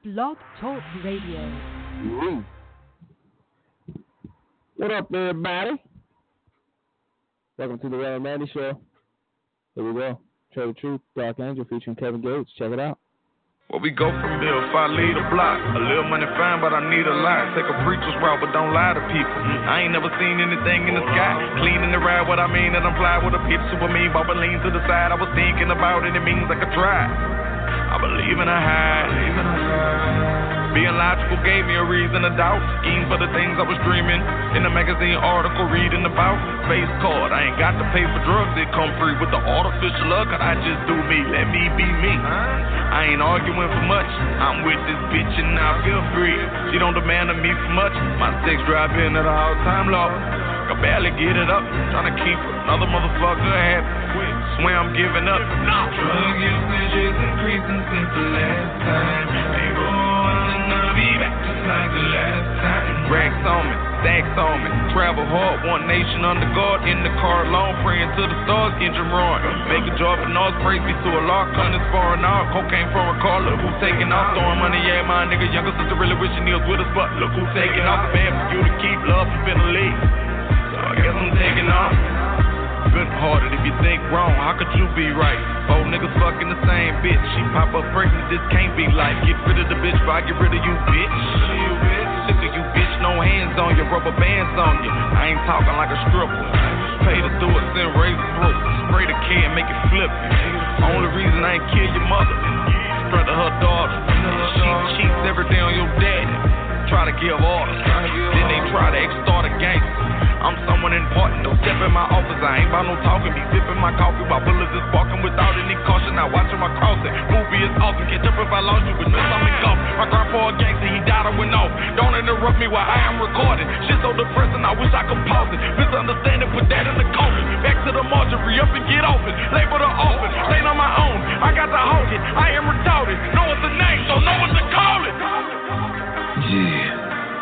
Blog Talk Radio. What up, everybody? Welcome to the Rel and Randy Show. Here we go. Tell the Truth, Dark Angel featuring Kevin Gates. Check it out. Well, we go from there. If I lead a block, a little money fine, but I need a lot. Take a preacher's route, but don't lie to people. I ain't never seen anything in the sky. Cleaning the ride, what I mean, and I'm fly with a pitch super mean. Bobby lean to the side. I was thinking about it, it means I could try. I believe in a high. Being logical gave me a reason to doubt. Scheme for the things I was dreaming. In the magazine article reading about. Face card, I ain't got to pay for drugs. It come free with the artificial luck. I just do me, let me be me. I ain't arguing for much. I'm with this bitch and I feel free. She don't demand of me for much. My sex drive in at an all-time low. Can barely get it up. Trying to keep another motherfucker happy. Swear I'm giving up. No. Drug usage is increasing since the last time. They rolling, I'll be back just like the last time. Racks on me, stacks on me. Travel hard, one nation under guard. In the car alone, praying to the stars, engine roaring. Make a job for noise, praise me to a lark. Gunners foreign out, cocaine from a car. Look who's taking off, throwing money, yeah, my nigga. Younger sister really wishing he was with us, but look who's taking off. Man, for you to keep love, you been a lead. So I guess I'm taking off. Good-hearted, if you think wrong, how could you be right? Four niggas fucking the same bitch. She pop up pregnant, this can't be life. Get rid of the bitch before I get rid of you, bitch. Sick of you, bitch, no hands on you, rubber bands on you. I ain't talking like a stripper. Pay to do it, then raise the throat. Spray the can, make it flip. Only reason I ain't kill your mother. Strut to her daughter. She cheats every day on your daddy. Try to give orders. Then they try to extort a gangster. I'm someone important, don't step in my office. I ain't about no talking, be sipping my coffee while bullets is barking without any caution. Now watching my crossing, movie is awesome. Catch up if I lost you, but no, I'm in golf. My grandpa a gangster, he died, I went off. Don't interrupt me while I am recording. Shit so depressing, I wish I could pause it. Misunderstanding, put that in the coffin. Back to the marjorie, up and get off it. Label the office, ain't on my own. I got to hold it, I am retarded. Know it's a name, so know what to call it. Yeah.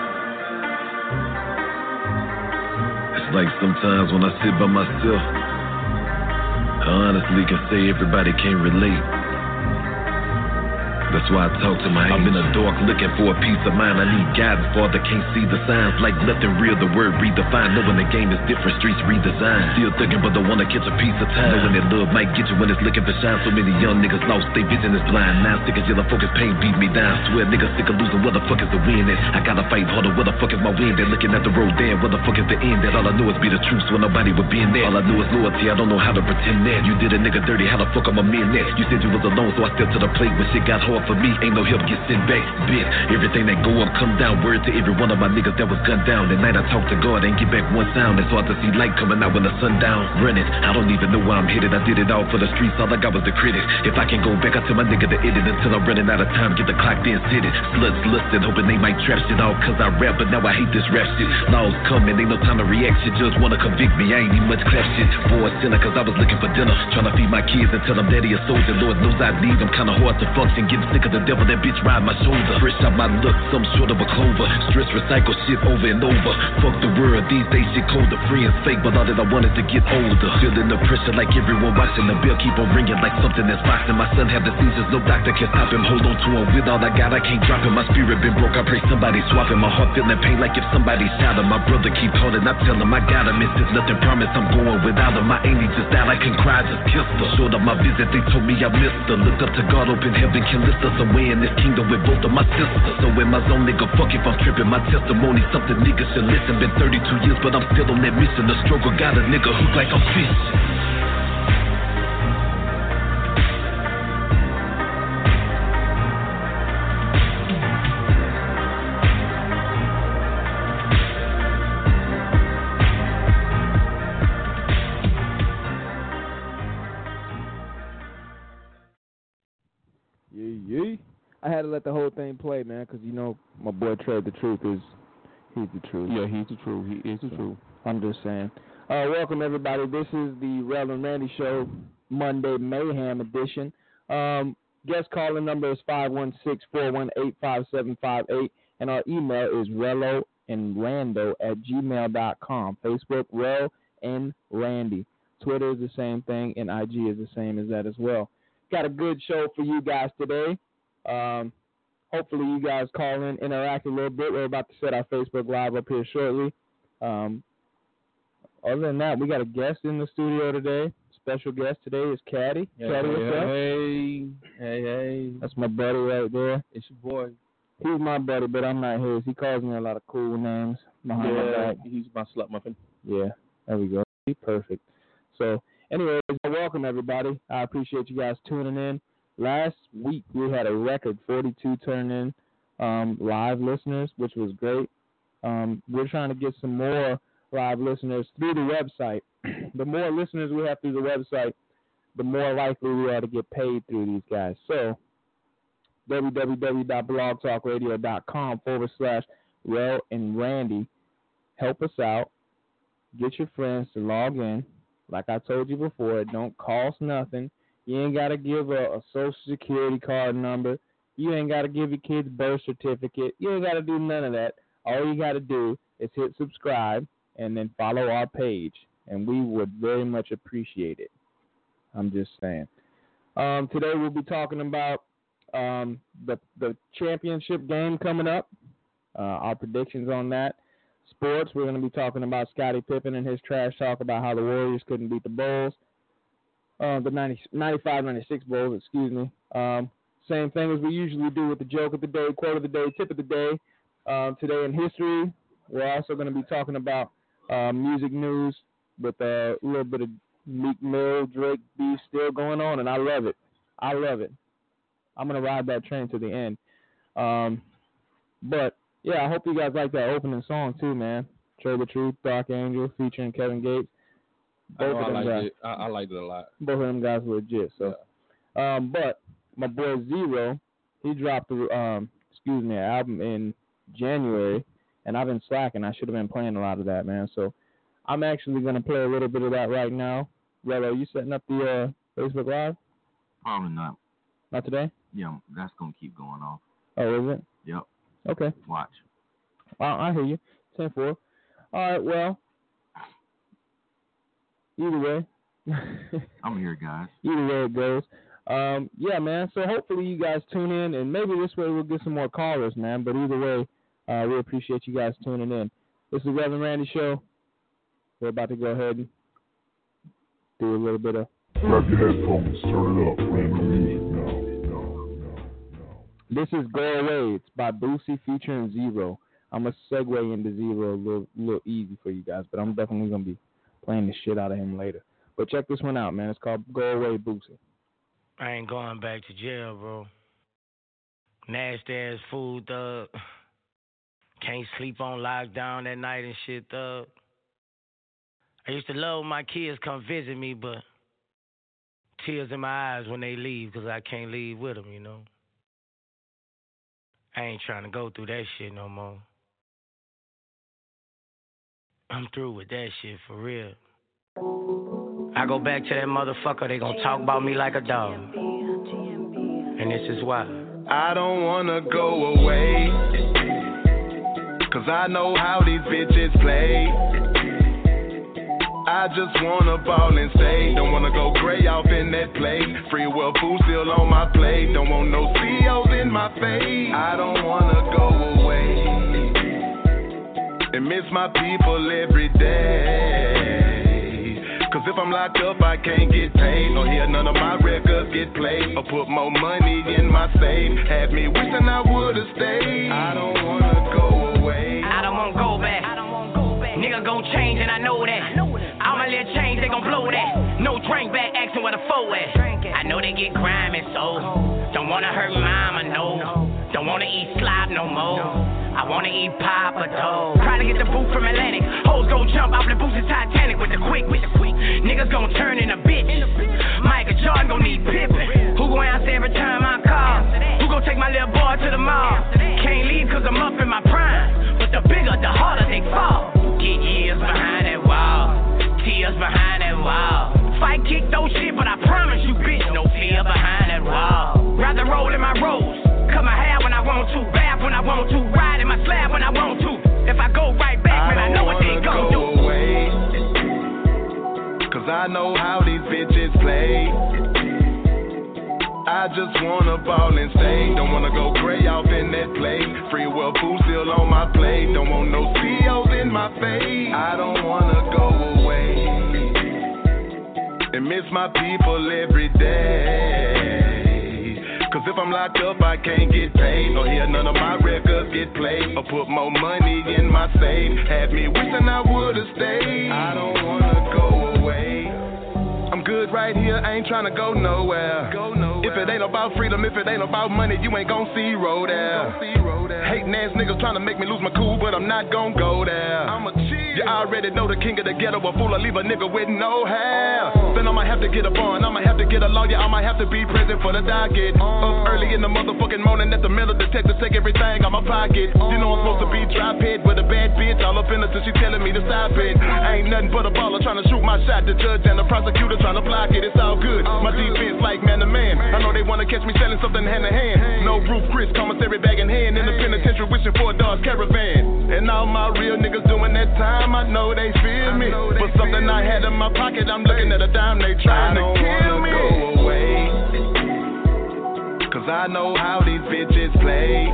Like sometimes when I sit by myself, I honestly can say everybody can't relate. That's why I talk to my hands. I'm in the dark looking for a peace of mind. I need guidance, Father, can't see the signs. Like nothing real, the word redefined. Knowing the game is different, streets redesigned. Still thugging, but don't wanna catch a piece of time. Knowing that love might get you when it's looking for shine. So many young niggas lost, they vision is blind. Now sick as yellow focus, pain beat me down. Swear niggas sick of losing, where the fuck is the win at? I gotta fight harder, where the fuck is my win at? Looking at the road, damn, where the fuck is the end at? All I know is be the truth, so nobody would be in there. All I know is loyalty, I don't know how to pretend that. You did a nigga dirty, how the fuck am I men that? You said you was alone, so I stepped to the plate when shit got hard for me. Ain't no help, get sent back, bitch. Everything that go up, come down. Word to every one of my niggas that was gunned down. That night I talked to God, ain't get back one sound. It's hard to see light coming out when the sun down. Running, I don't even know where I'm headed. I did it all for the streets, all I got was the credit. If I can go back, I tell my nigga to edit until I'm running out of time. Get the clock then sit it. Sluts lusted, hoping they might trap shit all cause I rap. But now I hate this rap shit. Laws coming, ain't no time to react. Shit just wanna convict me, I ain't even much clap shit. Boy, sinner cause I was looking for dinner. Trying to feed my kids and tell them daddy a soldier. Lord knows I need them, kinda hard to function. Getting sick of the devil, that bitch ride my shoulder. Fresh out my look, some sort of a clover. Stress, recycle shit over and over. Fuck the world, these days shit colder. Friends fake, but all that I wanted to get older. Feeling the pressure like everyone watching. The bell keep on ringing like something that's boxing. My son have the seizures, no doctor can stop him. Hold on to him, with all I got, I can't drop him. My spirit been broke, I pray somebody swap him. My heart feeling pain like if somebody shot him. My brother keep calling, I tell him I got him. It's just nothing promised, I'm going without him. My auntie just died, I can cry, just kissed her. Showed up my visit, they told me I missed her. Looked up to God, open heaven, can list us away in this kingdom with both of my sisters. So in my zone, nigga, fuck if I'm tripping. My testimony, something niggas should listen. Been 32 years, but I'm still on that mission. The struggle got a nigga hooked like a fish. I had to let the whole thing play, man, because, you know, my boy Trey, the truth is, he's the truth. Yeah, he's the truth. He is the truth. I'm just saying. Welcome, everybody. This is the Rel and Randy Show, Monday Mayhem edition. Guest calling number is 516-418-5758, and our email is reloandrando@gmail.com. Facebook, Rel and Randy. Twitter is the same thing, and IG is the same as that as well. Got a good show for you guys today. hopefully you guys call in, interact a little bit. We're about to set our Facebook Live up here shortly. Other than that, we got a guest in the studio today. Special guest today is Caddy. Caddy, what's up? Hey. That's my buddy right there. It's your boy. He's my buddy, but I'm not his. He calls me a lot of cool names behind my back. He's my slut muffin. Yeah, there we go. He's perfect. So, anyways, welcome everybody. I appreciate you guys tuning in. Last week we had a record 42 turn-in live listeners, which was great. We're trying to get some more live listeners through the website. The more listeners we have through the website, the more likely we are to get paid through these guys. So, www.blogtalkradio.com/Rel and Randy. Help us out. Get your friends to log in. Like I told you before, it don't cost nothing. You ain't got to give a social security card number. You ain't got to give your kid's birth certificate. You ain't got to do none of that. All you got to do is hit subscribe and then follow our page, and we would very much appreciate it. I'm just saying. Today we'll be talking about the championship game coming up, our predictions on that. Sports, we're going to be talking about Scottie Pippen and his trash talk about how the Warriors couldn't beat the Bulls. The 95-96 Bulls, excuse me. Same thing as we usually do with the joke of the day, quote of the day, tip of the day. Today in history, we're also going to be talking about music news with a little bit of Meek Mill, Drake beef still going on, and I love it. I'm going to ride that train to the end. But, yeah, I hope you guys like that opening song, too, man. Trey the Truth, Dark Angel, featuring Kevin Gates. I liked it a lot. Both of them guys were legit. So, yeah. But my boy Zero, he dropped an album in January, and I've been slacking. I should have been playing a lot of that, man. So I'm actually going to play a little bit of that right now. Rello, are you setting up the Facebook Live? Probably not. Not today? Yeah, that's going to keep going off. Oh, is it? Yep. Okay. Watch. I hear you. 10-4. All right, well, either way. I'm here, guys. Either way it goes. Yeah, man, so hopefully you guys tune in, and maybe this way we'll get some more callers, man. But either way, we appreciate you guys tuning in. This is the Reverend Randy Show. We're about to go ahead and do a little bit of... Grab your headphones, turn it up, random music now. This is Go Away. It's by Boosie featuring Zero. I'm going to segue into Zero a little easy for you guys, but I'm definitely going to be playing the shit out of him later. But check this one out, man. It's called Go Away, Boosie. I ain't going back to jail, bro. Nasty ass food, thug. Can't sleep on lockdown at night and shit, thug. I used to love when my kids come visit me, but tears in my eyes when they leave because I can't leave with them, you know. I ain't trying to go through that shit no more. I'm through with that shit for real. I go back to that motherfucker, they gon' talk about me like a dog. And this is why. I don't wanna go away, cause I know how these bitches play. I just wanna ball and stay. Don't wanna go gray off in that plate. Free will food still on my plate. Don't want no CEOs in my face. I don't wanna go away and miss my people every day. Cause if I'm locked up, I can't get paid. Or hear none of my records get played. Or put more money in my safe. Had me wishing I would've stayed. I don't wanna go away. I don't wanna go back. Nigga gon' change and I know that. All my little change, they gon' blow that. No drink back, asking where the foe at. I know they get grimy, so don't wanna hurt mama, no. Don't wanna eat slop no more. I wanna eat Papa Dough. Try to get the boot from Atlantic. Hoes gon' jump off the boots of Titanic with the quick. Niggas gon' turn in a bitch. Michael Jordan gon' need Pippen. Who gon' answer every time I call? Who gon' take my little boy to the mall? Can't leave cause I'm up in my prime. But the bigger, the harder they fall. Get years behind that wall. Tears behind that wall. Fight, kick, those shit, but I promise you, bitch, no fear behind that wall. Rather roll in my rose. Cut my hair when I want to. Bath when I want to. Ride in my slab when I want to. If I go right back, man, I know what they gon' do. Away, cause I know how these bitches play. I just wanna ball and stay. Don't wanna go gray off in Don't want no CEOs in my face. I don't wanna go away and miss my people every day. Cause if I'm locked up, I can't get paid. Or hear none of my records get played. Or put more money in my safe. Had me wishing I would've stayed. I don't wanna go away. I'm good right here, I ain't tryna go nowhere. If it ain't about freedom, if it ain't about money, you ain't gon' see road there. Hating ass niggas tryna make me lose my cool, but I'm not gon' go there. I'ma chill. You already know the king of the ghetto, a fool, I leave a nigga with no hair. Then I'ma have to get a bond, I'ma have to get a lawyer, I'ma have to be present for the docket. Up early in the motherfucking morning at the middle detective take everything out my pocket. You know I'm supposed to be drop head with a bad bitch, all up in her till she telling me to stop it. I ain't nothing but a baller tryna shoot my shot, the judge and the prosecutor tryna block it. It's all good, my defense like man to man. I know they wanna catch me selling something hand to hand. No roof, Chris, commissary bag in hand, in the penitentiary wishing for a Dodge Caravan. And all my real niggas doing that time, I know they feel me. For something I had in my pocket, I'm looking at a dime, they trying to kill me. Go away, cause I know how these bitches play.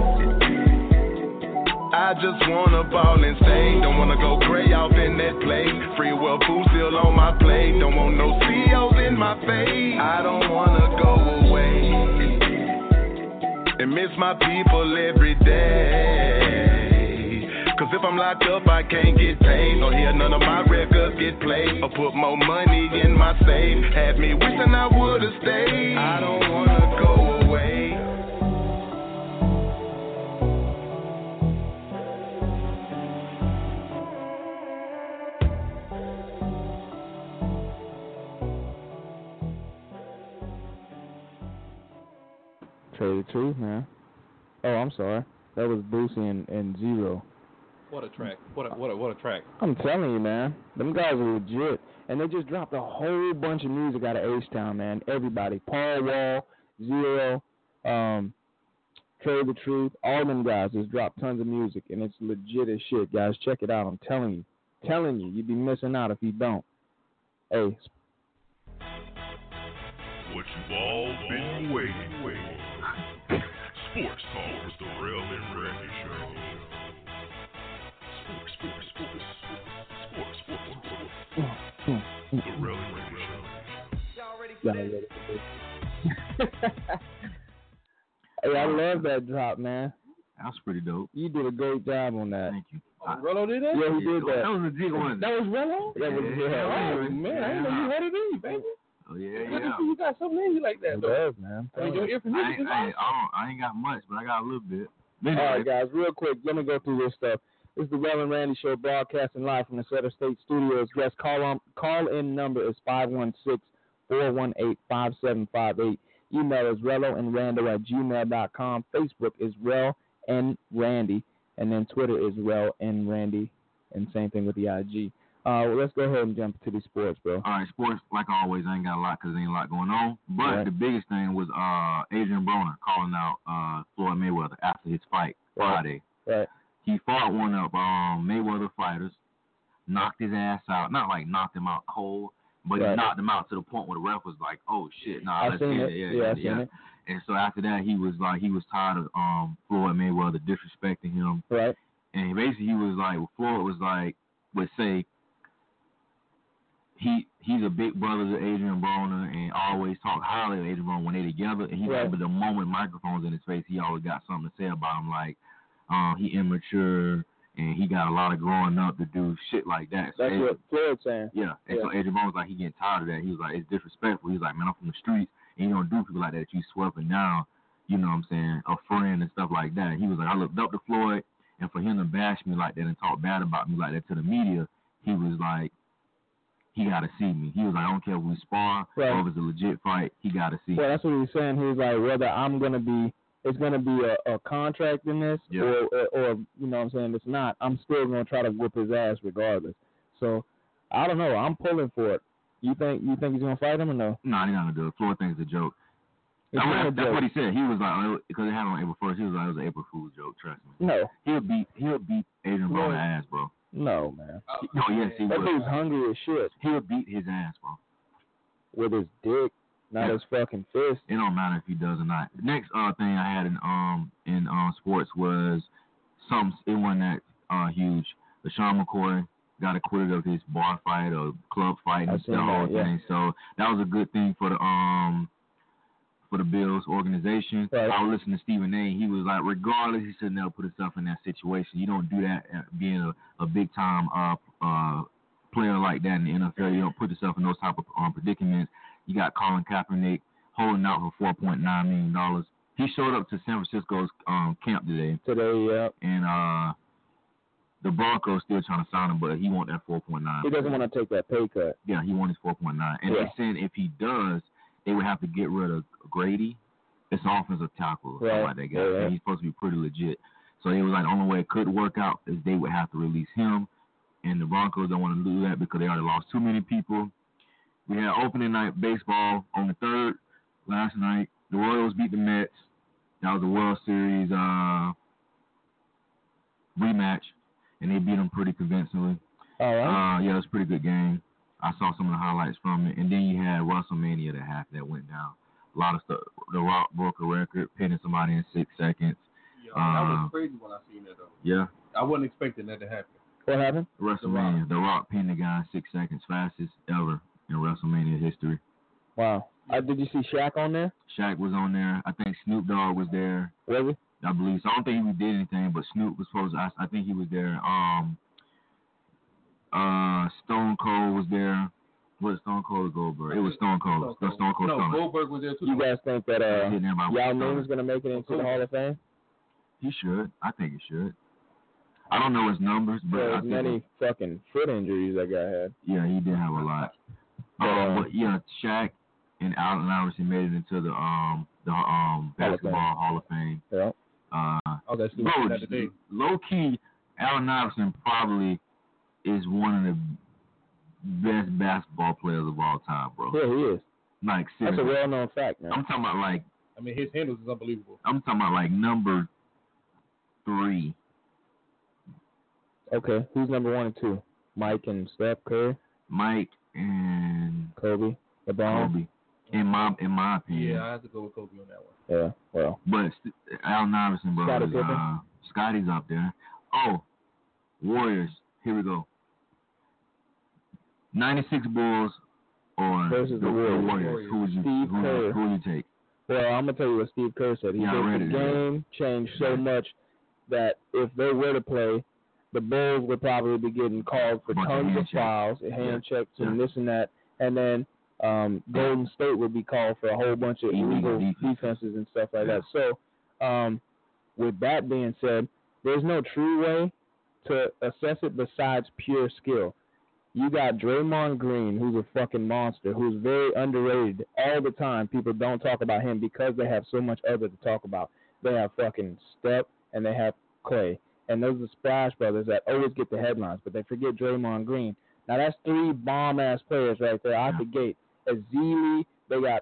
I just wanna ball and stay. Don't wanna go gray off in that plate. Free will food still on my plate. Don't want no CEOs in my face. I don't wanna go away and miss my people every day. Cause if I'm locked up, I can't get paid. Or hear none of my records get played. Or put more money in my safe. Had me wishing I would've stayed. I don't wanna go away. Tell you the truth, man. Oh, I'm sorry. That was Boosie and Zero. What a track. What a track. I'm telling you, man. Them guys are legit. And they just dropped a whole bunch of music out of H-Town, man. Everybody. Paul Wall, Zero, Tell the Truth. All them guys just dropped tons of music. And it's legit as shit, guys. Check it out. I'm telling you. You'd be missing out if you don't. Hey. What you've all been waiting for. Sports Talk with the Rel and Randy Show. Sports. The Rel and Randy Show. Y'all ready for this? Hey, I love that drop, man. That was pretty dope. You did a great job on that. Thank you. Rello did that? Yeah, he did that. That was legit, wasn't it? That was Rello? That was Oh, man, I didn't know you had it in you, baby. Oh, yeah. You got something in you like that, It though. does, man. I mean, your ear for music is awesome. I ain't got much, but I got a little bit. All right, guys, real quick, let me go through this stuff. This is the Rel and Randy Show, broadcasting live from the Sutter State Studios. Guest call-in number is 516-418-5758. Email is relloandrando@gmail.com. Facebook is Rel and Randy, and then Twitter is Rel and Randy, and same thing with the IG. Well, let's go ahead and jump to the sports, bro. All right, sports, like always, I ain't got a lot because there ain't a lot going on. But Right. the biggest thing was Adrian Broner calling out Floyd Mayweather after his fight Friday. Right. He fought one of Mayweather fighters, knocked his ass out. Not like knocked him out cold, but Right. he knocked him out to the point where the ref was like, "Oh shit, nah, I let's seen get it. it." Yeah, I seen it. And so after that, he was tired of Floyd Mayweather disrespecting him. Right. And basically, he was like, Floyd was like, would say, he's a big brother to Adrian Broner and always talk highly of Adrian Broner when they together. And he's like, but the moment microphones in his face, he always got something to say about him, like he immature and he got a lot of growing up to do shit like that. So That's what Floyd's saying. Yeah. And so Adrian Broner was like, he getting tired of that. He was like, it's disrespectful. He's like, man, I'm from the streets and you don't do people like that. You swerving down, you know what I'm saying, a friend and stuff like that. He was like, I looked up to Floyd, and for him to bash me like that and talk bad about me like that to the media, he was like, he got to see me. He was like, I don't care if we spar or if it's a legit fight, he got to see me. Well, that's what he was saying. He was like, whether it's going to be a contract in this or, you know what I'm saying, it's not, I'm still going to try to whip his ass regardless. So, I don't know. I'm pulling for it. You think he's going to fight him or no? No, he's not going to do it. Floyd thinks it's a joke. That's what he said. He was like, because it happened on April 1st, he was like, it was an April Fool's joke, trust me. No. He'll beat Adrian Broner's ass, bro. No, man. No, yes, he that will. dude's hungry as shit. He'll beat his ass, bro. With his dick, not his fucking fist. It don't matter if he does or not. The next thing I had in sports was it wasn't that huge. LaShawn McCoy got acquitted of his bar fight or club fight and the whole thing. So that was a good thing for the Bills organization. Right. I was listening to Stephen A. He was like, regardless, he should never put himself in that situation. You don't do that being a big time player like that in the NFL. You don't put yourself in those type of predicaments. You got Colin Kaepernick holding out for $4.9 million. He showed up to San Francisco's camp today. Yeah. And the Broncos still trying to sign him, but he want that 4.9. He doesn't want to take that pay cut. Yeah, he wants his 4.9. And they said if he does, they would have to get rid of Grady. It's an offensive tackle. Right. Like that guy. And he's supposed to be pretty legit. So it was like the only way it could work out is they would have to release him. And the Broncos don't want to do that because they already lost too many people. We had opening night baseball on the 3rd last night. The Royals beat the Mets. That was the World Series rematch. And they beat them pretty convincingly. All right. Yeah, it was a pretty good game. I saw some of the highlights from it. And then you had WrestleMania that went down. A lot of stuff. The Rock broke a record, pinning somebody in 6 seconds. Yeah, that was crazy when I seen that, though. Yeah. I wasn't expecting that to happen. What happened? WrestleMania. The Rock pinned the guy in 6 seconds, fastest ever in WrestleMania history. Wow. Did you see Shaq on there? Shaq was on there. I think Snoop Dogg was there. Was he? I believe so. I don't think he did anything, but Snoop was supposed to. I think he was there. Stone Cold was there. Was Stone Cold or Goldberg? It was Stone Cold. Stone Cold. No, Goldberg was there too. You guys think that Yao Ming is going to make it into the Hall of Fame? He should. I think he should. I don't know his numbers, but there's many fucking foot injuries that guy had. Yeah, he did have a lot. But yeah, Shaq and Allen Iverson made it into the basketball Hall of Fame. Yeah. That's low key, Allen Iverson probably is one of the best basketball players of all time, bro. Yeah, he is. Like, seriously. That's a well-known fact, man. I'm talking about like. I mean, his handles is unbelievable. I'm talking about like number 3. Okay, who's number 1 and 2? Mike and Steph Curry. Mike and Kobe. LeBron. Kobe. In my opinion. Yeah, I have to go with Kobe on that one. Yeah, well. But Allen Iverson, bro, Scotty's up there. Oh, Warriors. Here we go. 96 Bulls or versus the Warriors. Who would you take? Well, I'm gonna tell you what Steve Kerr said. He said the game changed so much that if they were to play, the Bulls would probably be getting called for tons of fouls, hand checks, and this and that, and then Golden State would be called for a whole bunch of illegal defenses and stuff like that. So, with that being said, there's no true way to assess it besides pure skill. You got Draymond Green, who's a fucking monster, who's very underrated all the time. People don't talk about him because they have so much other to talk about. They have fucking Steph and they have Clay. And those are the Splash Brothers that always get the headlines, but they forget Draymond Green. Now, that's 3 bomb-ass players right there out the gate. Ezeli, they got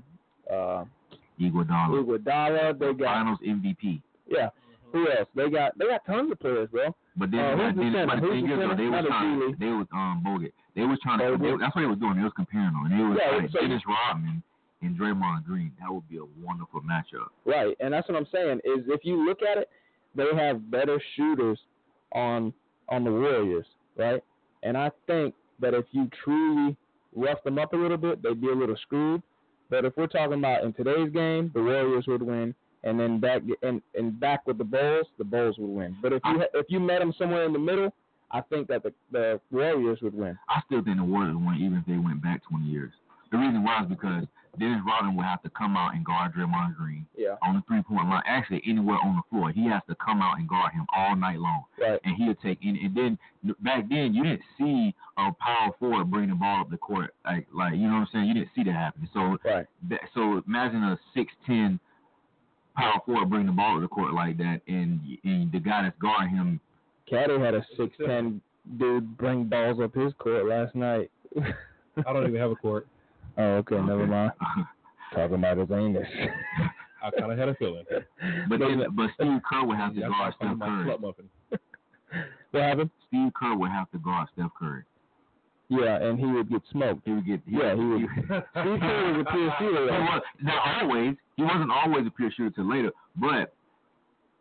Iguodala. They got Finals MVP. Yeah. Who else? They got tons of players, bro. But then, they was Bogut. They was trying to. That's what they was doing. They was comparing them, and they was Dennis Rodman and Draymond Green. That would be a wonderful matchup. Right, and that's what I'm saying. Is if you look at it, they have better shooters on the Warriors, right? And I think that if you truly rough them up a little bit, they'd be a little screwed. But if we're talking about in today's game, the Warriors would win. And then back with the Bulls would win. But if you met them somewhere in the middle, I think that the Warriors would win. I still think the Warriors would win, even if they went back 20 years. The reason why is because Dennis Rodman would have to come out and guard Draymond Green on the 3-point line. Actually, anywhere on the floor, he has to come out and guard him all night long. Right. And he'll take in. And then back then, you didn't see a power forward bring the ball up the court. Like you know what I'm saying? You didn't see that happen. So so imagine a 6'10" power forward bring the ball to the court like that, and the guy that's guarding him. Caddy had a 6'10" dude bring balls up his court last night. I don't even have a court. Oh, okay, never mind. Talking about his anus. I kind of had a feeling. But Steve Kerr would have to guard Steph Curry. What happened? Steve Kerr would have to guard Steph Curry. Yeah, and he would get smoked. He would. Steve Kerr was a pure shooter. He wasn't always a pure shooter till later, but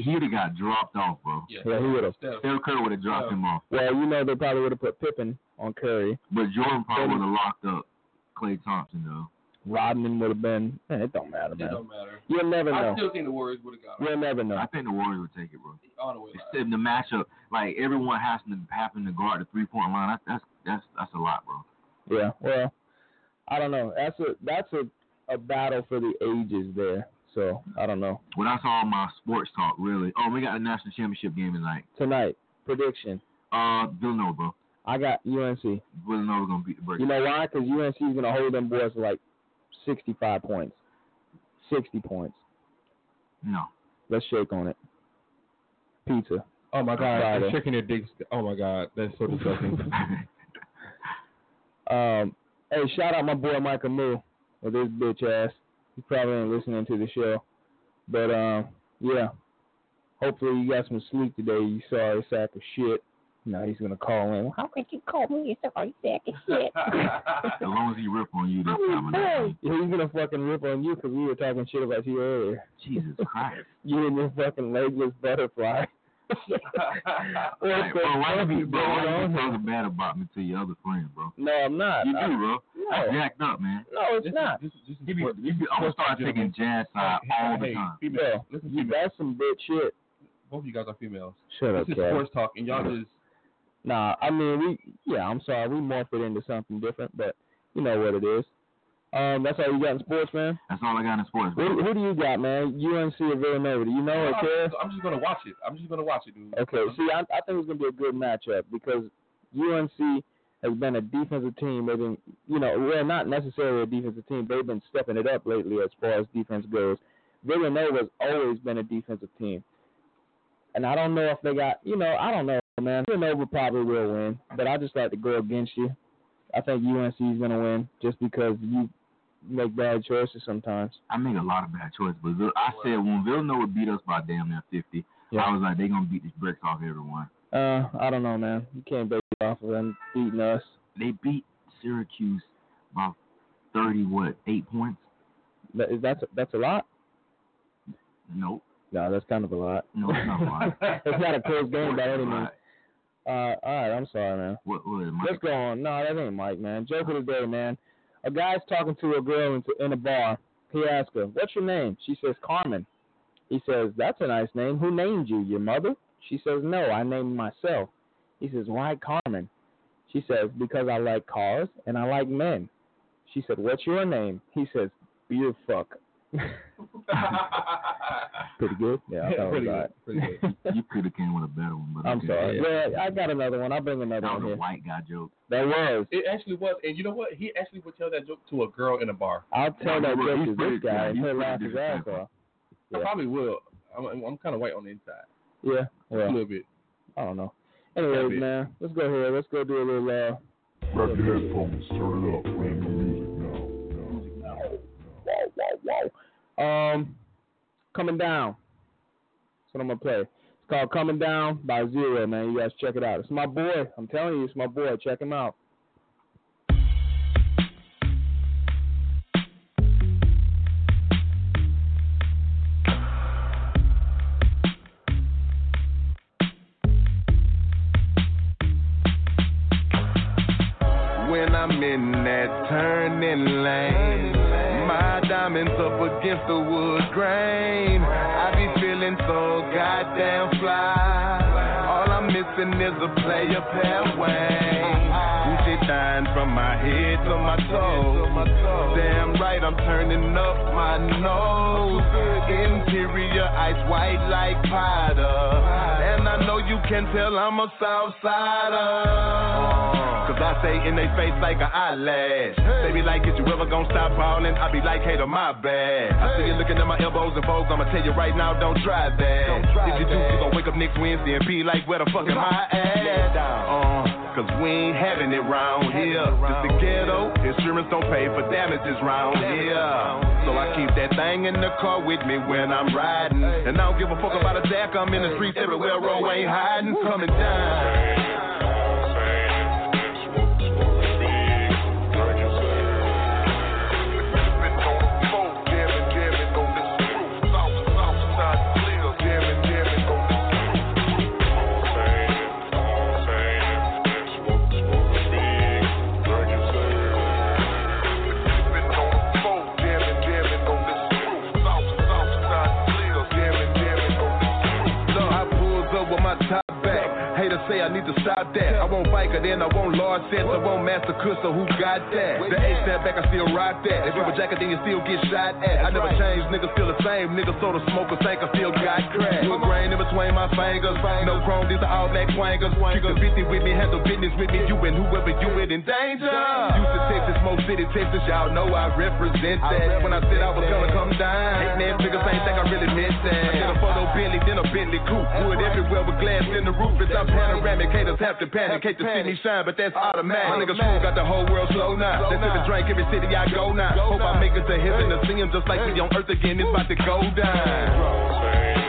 he would have got dropped off, bro. Yeah, Yeah, he would've. Steph. Steph Curry would have dropped him off. Well, you know they probably would have put Pippen on Curry. But Jordan probably would have locked up Klay Thompson, though. Rodman would have been. It don't matter, It man. don't matter. You'll never I know. still think the Warriors would have got him. You'll never know. I think the Warriors would take it, bro. All the way. Except the matchup, like everyone has to happen to guard the 3-point line. That's a lot, bro. Yeah. Well, I don't know. That's a battle for the ages there. So I don't know. Well, that's all my sports talk, really. Oh, we got a national championship game tonight. Tonight, prediction. Villanova, bro. I got UNC. Villanova gonna beat the Breakers. You know why? Because UNC is gonna hold them boys to like 65 points, 60 points. No. Let's shake on it. Pizza. Oh my God! Friday. They're shaking their dicks. Oh my God, that's so disgusting. Hey, shout out my boy Michael Moo with his bitch ass. He probably ain't listening to the show, but yeah. Hopefully you got some sleep today. You saw a sack of shit. Now he's gonna call in. How could you call me a sack of shit? As long as he rip on you this time of night. Yeah, he's gonna fucking rip on you because we were talking shit about you earlier. Jesus Christ. You and your fucking legless butterfly. Why you talking bad about me to your other friend, bro? No, I'm not. You do, bro. No. That's jacked up, man. No, it's not. This is I'm gonna start taking jazz side all the Hey, time. female, listen to You me. got some bitch shit. Both of you guys are females. Shut up, This is Kev. sports talk, and y'all just Nah, I mean, I'm sorry, we morphed it into something different, but you know what it is. That's all you got in sports, man? That's all I got in sports, bro. Who do you got, man? UNC or Villanova? Do you know or care? I'm just gonna watch it. Dude. Okay, see, I think it's going to be a good matchup because UNC has been a defensive team. They've been, well, not necessarily a defensive team. They've been stepping it up lately as far as defense goes. Villanova's always been a defensive team. And I don't know if they got, I don't know, man. Villanova probably will win, but I just like to go against you. I think UNC is going to win just because you make bad choices sometimes. I make a lot of bad choices, but I said when Villanova beat us by damn near 50, Yeah. I was like, they're going to beat the bricks off everyone. I don't know, man. You can't base it off of them beating us. They beat Syracuse by 8 points? That's a lot? Nope. No, that's kind of a lot. No, it's not a lot. It's not a close game by any means. Right. All right, I'm sorry, man. What is it, Mike? Let's go on. No, that ain't Mike, man. Joke of the day, man. A guy's talking to a girl in a bar. He asks her, "What's your name?" She says, "Carmen." He says, "That's a nice name. Who named you? Your mother?" She says, "No, I named myself." He says, "Why Carmen?" She says, "Because I like cars and I like men." She said, "What's your name?" He says, "Beer fuck." Pretty good? Yeah, I thought it was all right. Pretty good. You could have came with a better one, but I'm okay. sorry. Yeah, I got another one. I'll bring another That one was here. a white guy joke. That was. It actually was, and you know what? He actually would tell that joke to a girl in a bar. I'll tell that He's joke to pretty- this guy and he's he'll pretty laugh his ass disrespectful. off. I Yeah. probably will. I'm kind of white on the inside, Yeah, just a well, little bit. I don't know. Anyways, man, let's go here. Let's go do a little, Grab your headphones, turn it up, playing the music now. Coming Down. That's what I'm going to play. It's called Coming Down by Zero, man. You guys check it out. It's my boy. I'm telling you, it's my boy. Check him out. When I'm in that turning lane, my diamonds up against the wood grain. I be feeling so goddamn fly. All I'm missing is a player pairway. Gucci dying from my head to my toes. Damn right, I'm turning up my nose. Interior ice white like powder. And I know you can tell I'm a Southsider. Cause I say in they face like an eyelash. They be like, is you ever gonna stop ballin'? I be like, hater, my bad. I see you looking at my elbows and foes. I'ma tell you right now, don't try that. If you do, you gon' wake up next Wednesday and be like, where the fuck am I at? Cause we ain't having it round here. Just the ghetto, insurance don't pay for damages round here. So I keep that thing in the car with me when I'm riding. And I don't give a fuck about a jack, I'm in the streets everywhere, road ain't hiding. Coming down. my top back. Haters say I need to stop that. I want biker, then I want large sets. I want master so who got that? The A-snap back, I still rock that. If you a jacket, then you still get shot at. I never change, niggas still the same. Niggas soda smoker, tank, I still got crack. Good grain in between my fingers. No chrome, these are all black swangers. Keep the 50 with me, handle business with me. You and whoever you in danger. Houston, Texas, Mo City, Texas. Y'all know I represent that. When I said I was gonna come down, hating ass niggas ain't think I really meant that. I did a photo Bentley, then a Bentley coupe. Wood everywhere with glass in the roof. It's I'm panoramic. Haters have to panic. Hate to see me shine, but that's automatic. My niggas true got the whole world slow now. Let's sip and drink every city I go now. Hope I make it to heaven to see him just like we on earth again. It's about to go down.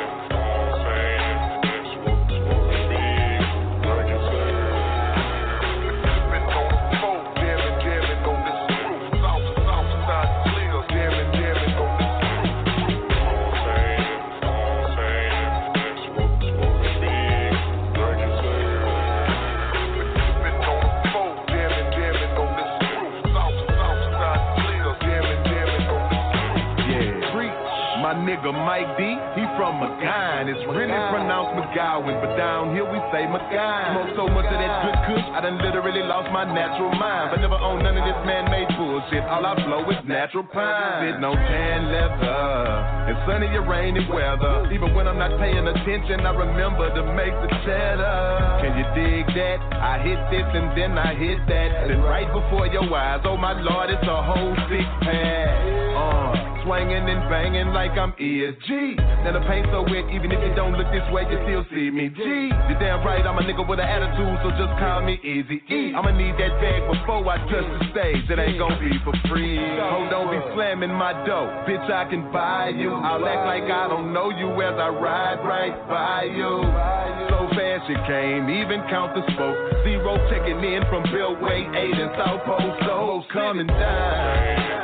Nigga Mike D, he from McGowan. It's really pronounced McGowan, but down here we say McGowan. Smoke so much of that good kush, I done literally lost my natural mind. But never own none of this man-made bullshit. All I flow is natural pine. Sitting on tan leather, and sunny or rainy weather. Even when I'm not paying attention, I remember to make the cheddar. Can you dig that? I hit this and then I hit that. Then right before your eyes, oh my Lord, it's a whole six pack. Swinging and banging like I'm ESG. Now the paint so wet, even if you don't look this way, you still see me. G, you're damn right, I'm a nigga with an attitude, so just call me Easy E. I'ma need that bag before I touch the stage. It ain't gon' be for free. Oh, don't be slamming my dough, bitch. I can buy you. I'll act like I don't know you as I ride right by you. So fast you came, even count the spokes. Zero checking in from Beltway 8 and South Pole, so coming down.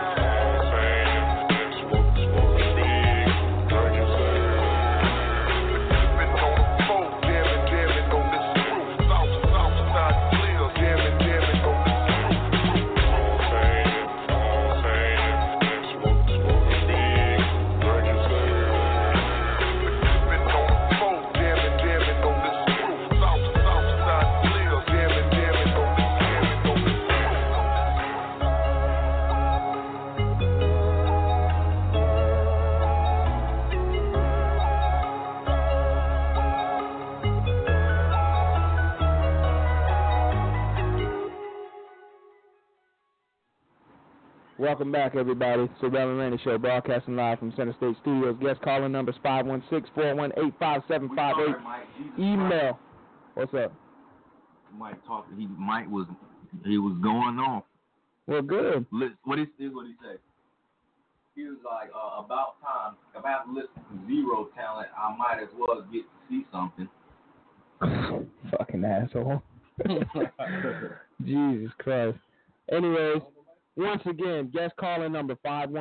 Welcome back, everybody. It's the Reverend Randy Show, broadcasting live from Center State Studios. Guest calling number is 516-418-5758. Email. What's up? Mike talked. Mike was going off. Well, good. What he say? He was like, about time. If I have to listen to Zero talent, I might as well get to see something. Fucking asshole. Jesus Christ. Anyways. Once again, guest calling number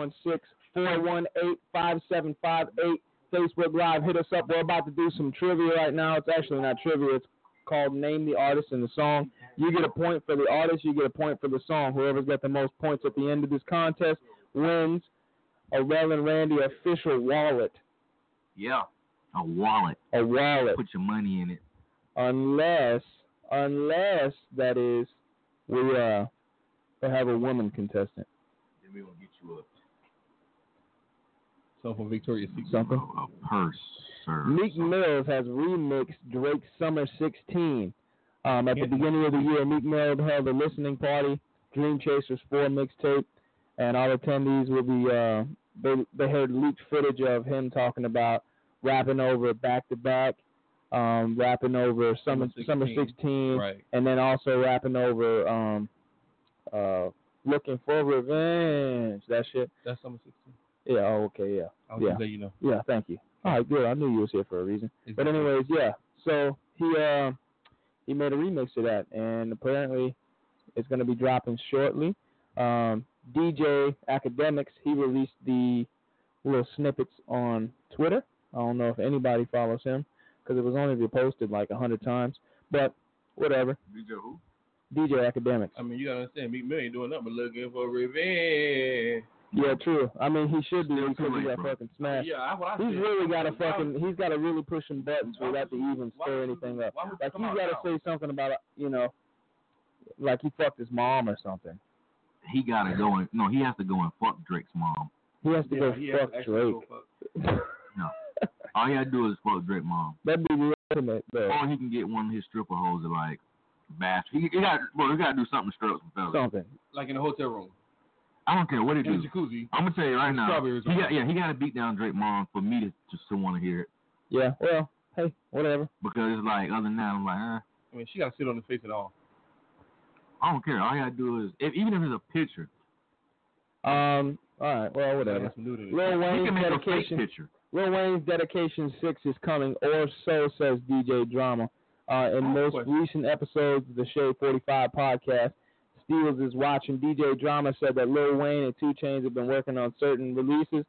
516-418-5758. Facebook Live, hit us up. We're about to do some trivia right now. It's actually not trivia. It's called Name the Artist and the Song. You get a point for the artist. You get a point for the song. Whoever's got the most points at the end of this contest wins a Reverend Randy official wallet. Yeah, a wallet. A wallet. Put your money in it. Unless that is, we'll have a woman contestant. Then we're going to get you up. Something from Victoria's Secret. Something? A purse, sir. Meek Mills has remixed Drake's Summer 16. At the beginning of the year, Meek Mill held a listening party, Dream Chasers 4 mixtape, and all attendees will be, they heard leaked footage of him talking about rapping over back-to-back, rapping over Summer 16, right. And then also rapping over Looking for Revenge. That shit. That's Summer 16. Yeah. Oh, okay. Yeah. I was gonna say, you know. Yeah. Thank you. All right. Good. I knew you was here for a reason. Exactly. But anyways, yeah. So he made a remix of that, and apparently it's gonna be dropping shortly. DJ Academics, he released the little snippets on Twitter. I don't know if anybody follows him because it was only reposted like 100 times, but whatever. DJ who? DJ Academics. I mean, you gotta understand, Meek Mill ain't doing nothing but looking for revenge. Yeah, true. I mean, he should be Still because too he late, got bro. fucking smashed. Yeah, that's what I He's said. really got to fucking. He's got to really push some buttons for that to even stir anything up. Why would Like come he's out got to now? say something about like he fucked his mom or something. He gotta go and no, he has to go and fuck Drake's mom. He has to Yeah, go he fuck has to actually Drake. go fuck. No. All he gotta do is fuck Drake's mom. That'd be the ultimate, though. Or he can get one of his stripper hoes to like bash. He gotta do something to stir up some fellas. Something. Like in a hotel room. I don't care what he In do. the jacuzzi. I'm gonna tell you right now. Strawberries He around. got to beat down Drake's mom for me to just to want to hear it. Yeah. Well, hey, whatever. Because it's like other than that, I'm like, I mean, she got to sit on his face at all. I don't care. All you gotta do is even if it's a picture. All right. Well, whatever. That's some nudity. Lil He Wayne's can make a fake dedication. picture. Lil Wayne's dedication 6 is coming, or so says DJ Drama. In most recent episodes of the Shade 45 podcast, Steels is watching. DJ Drama said that Lil Wayne and 2 Chainz have been working on certain releases,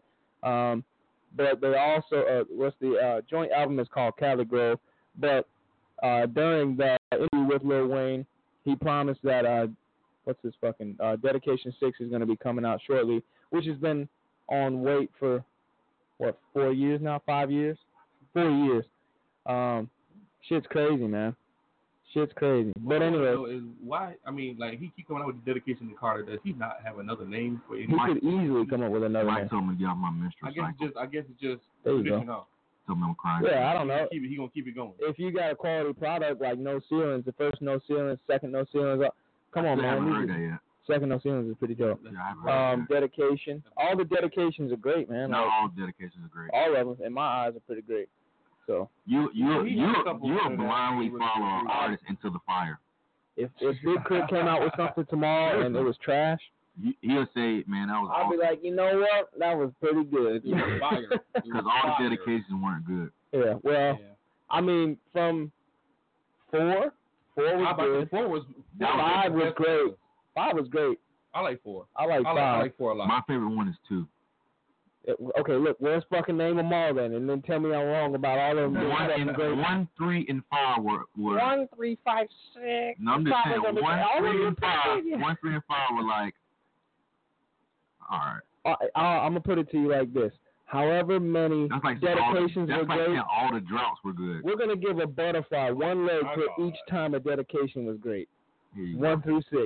but they also the joint album is called Cali Grove. But during the interview with Lil Wayne, he promised that dedication 6 is going to be coming out shortly, which has been on wait for 4 years now, 5 years, 4 years. Shit's crazy, man. Shit's crazy. But anyway, So is why? I mean, like he keep coming out with the dedication to Carter. Does he not have another name for it? he could easily come up with another Mike name. told me to get off my menstrual cycle. I guess it's just There you go. traditional. Told me I'm crying. Yeah, I don't know. He gonna keep it going. If you got a quality product like No Ceilings, the first No Ceilings, second No Ceilings, come on, I haven't man. heard that yet. Second No Ceilings is pretty dope. Yeah, I haven't heard that. Dedication. All the dedications are great, man. Not Like, all dedications are great. all of them, in my eyes, are pretty great. So You a couple blindly that follow an really- artist into the fire. if Big Crit came out with something tomorrow and it was trash, He'll say, man, that was I'll be awesome. like, you know what? That was pretty good. It was fire. Because all the dedications weren't good. Yeah, well, Yeah. I mean, from 4 was good. 4 was 5 was great. 5 was great. I like 4. I like 5. I like 4 a lot. My favorite one is 2. Okay, look, let's fucking name them all then, and then tell me I'm wrong about all of them. being fucking great. 1, 3, and 5 were 1, 3, 5, 6. no, I'm just saying, 1, 3, and 5. Yeah. 1, 3, and 5 were like, all right. I'm gonna put it to you like this: however many That's like dedications that's were like great, saying all the droughts were good. we're gonna give a butterfly one leg for each time a dedication was great. Here you 1 through 6.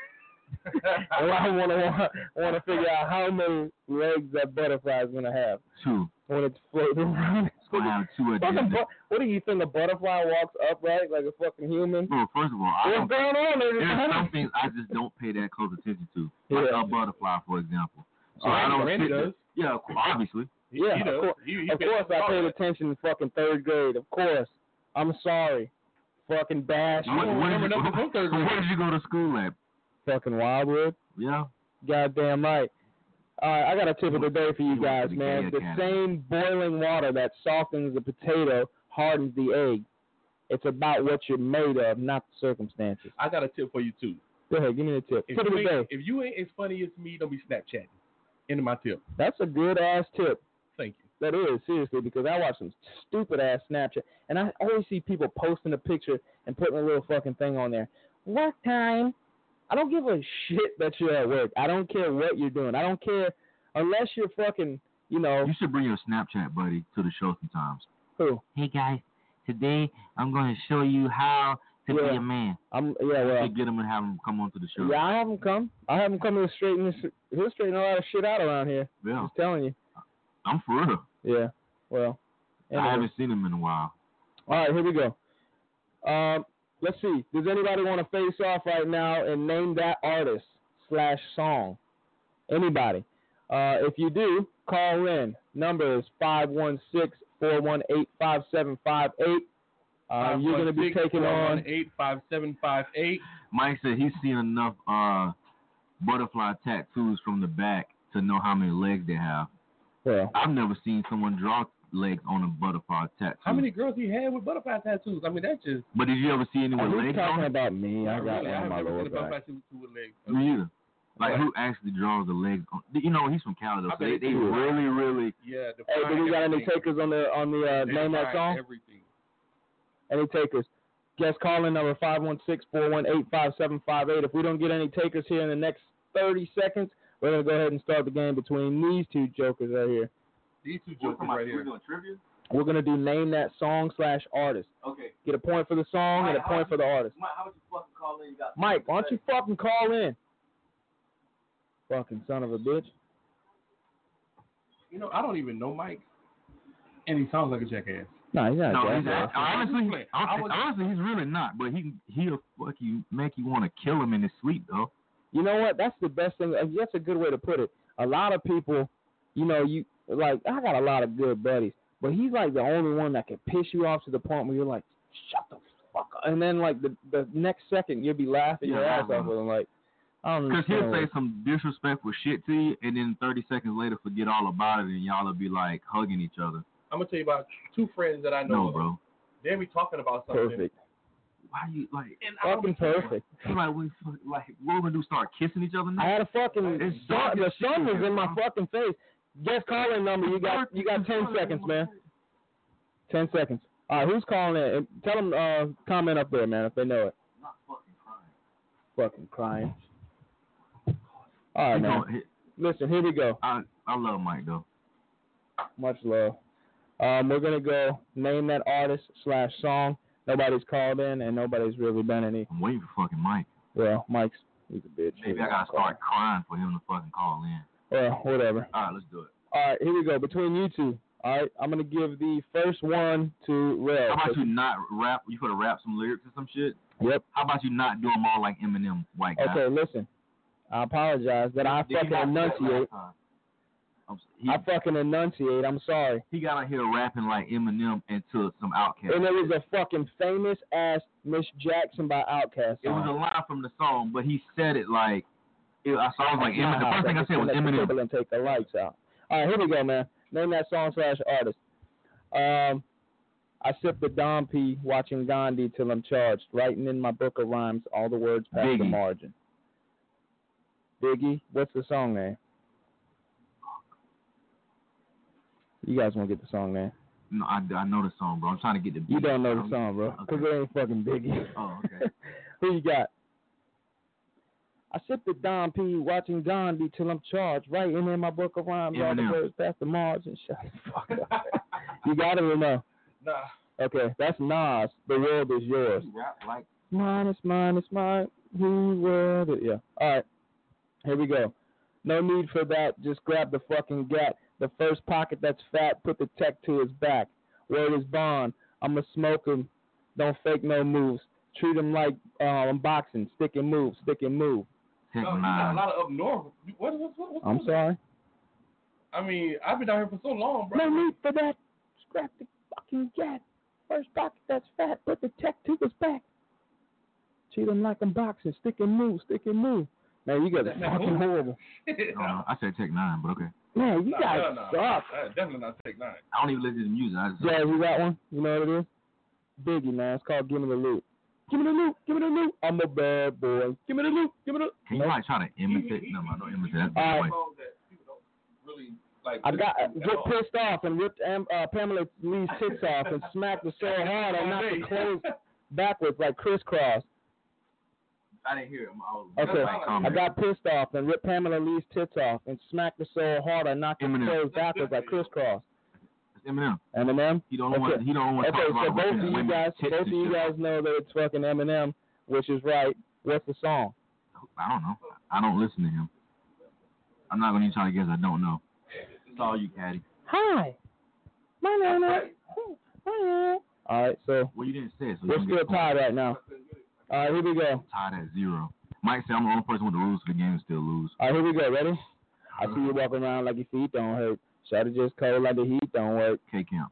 And I want to figure out how many legs that butterfly is gonna have 2. when it's floating around. It's gonna have 2 at the Fucking end. what do you think? A butterfly walks upright like a fucking human? Bro, first of all, What's going on? there's some things I just don't pay that close attention to, like Yeah. a butterfly, for example. So Randy- I don't Randy sit there- does. Yeah, obviously. Yeah, He of does. course. He Of course, I paid attention in fucking 3rd grade. Of course. I'm sorry. Fucking bash. Where did you go to school at? Fucking Wildwood. Yeah. Goddamn right. I got a tip of the day for you guys, the man. gay The academy. same boiling water that softens the potato hardens the egg. It's about what you're made of, not the circumstances. I got a tip for you too. Go ahead, give me the tip. If Tip of you, the day. ain't, if you ain't as funny as me, don't be Snapchatting. End of my tip. That's a good ass tip. Thank you. That is, seriously, because I watch some stupid ass Snapchat, and I always see people posting a picture and putting a little fucking thing on there. Work time. I don't give a shit that you're at work. I don't care what you're doing. I don't care unless you're fucking, You should bring your Snapchat buddy to the show sometimes. Who? Hey guys, today I'm going to show you how to be a man. Well, Get him and have him come on to the show. yeah, I have him come. He'll straighten a lot of shit out around here. Yeah. Just telling you. I'm for real. Yeah. Well. Anyway. I haven't seen him in a while. All right, here we go. Let's see. Does anybody want to face off right now and name that artist / song? Anybody? If you do, call in. Number is 516-418-5758. You're going to be taking on 85758. Mike said he's seen enough butterfly tattoos from the back to know how many legs they have. Well, I've never seen someone draw legs on a butterfly tattoo. How many girls he had with butterfly tattoos? I mean, that's just. But did you ever see anyone with who's legs talking on it? about me? I got really, one on my I've never lower seen a butterfly back. tattoo with legs. Me either. Like, What? who actually draws the legs on? He's from Canada, I so bet they he do. really. Yeah. Hey, do we got any everything. takers on the name that Define song? Everything. Any takers? Guest calling number 516-418-5758. If we don't get any takers here in the next 30 seconds, We're gonna go ahead and start the game between these two jokers right here. These two jokers right here. We're doing trivia? We're gonna do name that song / artist. Okay. Get a point for the song and a point for the artist. Mike, how would you fucking call in? You got Mike, why don't you fucking call in? Fucking son of a bitch. You know, I don't even know Mike, and he sounds like a jackass. No, he's not. No, he's jackass. honestly, he's really not. But he'll fuck you, make you want to kill him in his sleep, though. You know what? That's the best thing. That's a good way to put it. A lot of people, you know, I got a lot of good buddies, but he's like the only one that can piss you off to the point where you're like, shut the fuck up. And then like the next second you'll be laughing your ass off with him, like, I don't know. Because he'll say some disrespectful shit to you, and then 30 seconds later forget all about it, and y'all will be like hugging each other. I'm gonna tell you about two friends that I know. No, bro. They'll be talking about something. Perfect. Why you like? Fucking perfect. Like what we gonna do? Start kissing each other now? I had a fucking the sun was in my fucking face. Guess calling number. You got 10 seconds, man. 10 seconds. All right, who's calling in? And tell them comment up there, man, if they know it. Not fucking crying. Fucking crying. All right, man. Listen, here we go. I love Mike though. Much love. We're gonna go name that artist / song. Nobody's called in and nobody's really done any. I'm waiting for fucking Mike. Well, Mike's he's a bitch. Maybe I gotta start crying for him to fucking call in. Well, whatever. All right, let's do it. All right, here we go. Between you two. All right, I'm gonna give the first one to Red. How about you not rap? You could have rap some lyrics or some shit. Yep. How about you not do them all like Eminem, white guy? Okay, listen. I apologize that I fucking enunciate. I fucking enunciate. I'm sorry. He got out here rapping like Eminem into some Outkast. And it was a fucking famous ass Miss Jackson by Outkast. It was a line from the song, but he said it like I was like Eminem. The first thing I said was Eminem. And take the lights out. All right, here we go, man. Name that song / artist. I sip the Dom P watching Gandhi till I'm charged, writing in my book of rhymes all the words past the margin. Biggie, what's the song name? You guys won't get the song name. No, I know the song, bro. I'm trying to get the beat. You don't know the song, bro, because it ain't fucking Biggie. Oh, okay. Who you got? I sip the Dom P, watching Gandhi till I'm charged, writing in my book of rhymes all the words past the margin. Shut the fuck up. You got it or no? Nah. Okay, that's Nas. The world is yours. You rap like mine. Who world is yeah. All right, here we go. No need for that. Just grab the fucking gat. The first pocket that's fat, put the tech to his back. Word is bond. I'ma smoke him. Don't fake no moves. Treat him like boxing. Stick and move. You got a lot of up north. What I'm sorry. I mean, I've been down here for so long, bro. No need for that. Scrap the fucking gat. First pocket that's fat, put the tech to his back. Treat him like I'm boxing. Stick and move. Man, you guys are fucking horrible. I said Tech 9, but okay. Man, you guys suck. Definitely not Tech 9. I don't even listen to the music. Yeah, you got one? You know what it is? Biggie, man. It's called Give Me the Loot. Give me the loot. I'm a bad boy. Give me the loot. Can you like try to imitate? No, I don't imitate. That's the way. I got get pissed off and ripped Pamela Lee's tits off and smacked her so hard I knocked the clothes backwards like crisscross. I didn't hear him. Okay, I got pissed off and ripped Pamela Lee's tits off and smacked her so hard I knocked her clothes backwards like crisscross. Eminem. Eminem? He don't want to okay, talk so about both of you guys know that it's fucking Eminem, which is right. What's the song? I don't know. I don't listen to him. I'm not going to try to guess. I don't know. It's all you, Caddy. Hi. My name is... All right, so... Well, you didn't say it. So we're still tied right now. All right, here we go. Tied at 0. Mike said I'm the only person with the rules for the game and still lose. All right, here we go. Ready? I see you walking around like your feet don't hurt. Shot it just cold like the heat don't work. K-Camp.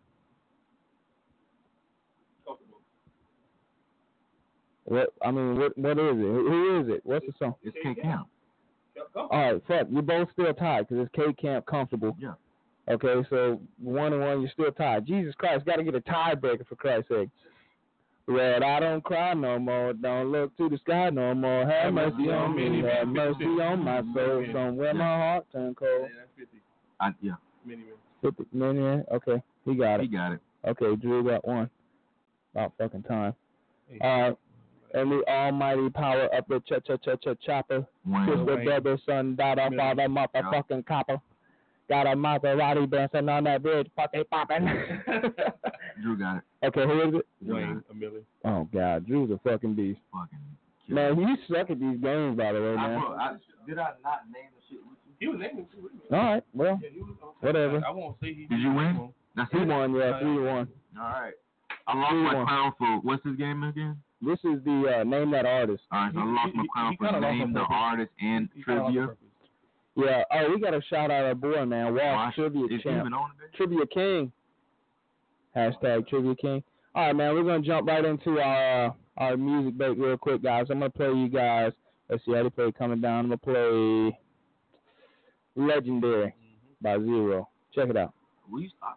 What is it? Who is it? What's the song? It's K-Camp. All right, fuck. You're both still tied because it's K-Camp Comfortable. Yeah. Okay, so 1-1, you're still tied. Jesus Christ, got to get a tiebreaker for Christ's sake. Red, I don't cry no more. Don't look to the sky no more. Have mercy on me. Have mercy on my soul. Somewhere my heart turned cold. Yeah. Minion. Okay, he got it. He got it. Okay, Drew got one. About fucking time. All right. and the almighty power of the chopper. Just the brother, son, daughter, father, motherfucking copper. Got a Maserati dancing on that bridge, fucking popping. Drew got it. Okay, who is it? Dwayne Amelie. Oh, God. Drew's a fucking beast. Fucking man, you suck at these games, by the way, man. Did I not name the shit with you? He was naming too. All right, well, whatever. I won't say he. Did you win? He won, yeah, 3-1. All right. I lost my crown for, what's his game again? This is the Name That Artist. All right, so I lost my crown for Name the Artist and Trivia. Yeah, oh, we got to shout out our boy, man. Wash, Trivia Champ. Trivia King. Hashtag Trivia King. All right, man, we're going to jump right into our music break real quick, guys. I'm going to play you guys. Let's see how they play coming down. I'm going to play Legendary by Zero. Check it out. Will you stop?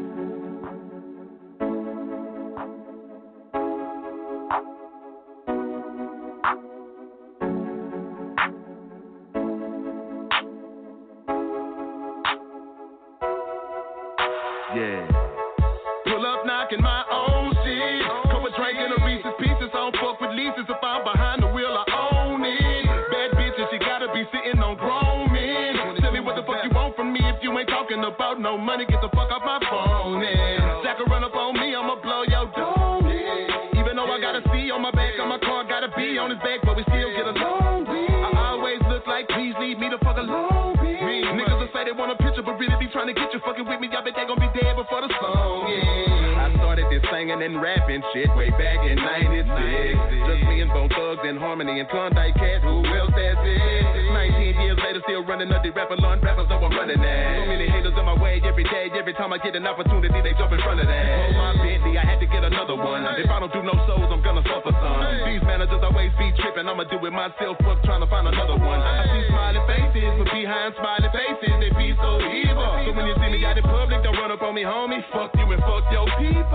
Yeah. Pull up knocking my own shit. Cup of drink and a Reese's Pieces. I don't fuck with leases. If I'm behind the wheel, I own it. Bad bitch and she gotta be sitting on grown men. Tell me what the fuck you want from me. If you ain't talking about no money, get the fuck off my phone. Jack will run up on me, I'ma blow your dome. Even though I got a C on my back, on my car, got a B on his back, but we still get along. I always look like, please leave me the fuck alone. Niggas will say they want a picture, but really be trying to get you fucking with me. I bet they gon' be dead before the song, yeah. I started this singing and rapping shit way back in 96. Just me and Bone Thugs in Harmony and Klondike Cat, who else that's it? 19 years later, still running up the rapper lawn rappers, so I'm running that. So many haters in my way every day, every time I get an opportunity, they jump in front of that. Oh, my Bentley, I had to get another one. If I don't do no shows, I'm gonna suffer some. These managers always be tripping, I'ma do it myself, fuck trying to find another one. I see smiling faces, but behind smiling faces, they be so evil. So when you see me out in public, don't run up on me, homie. Fuck you and fuck your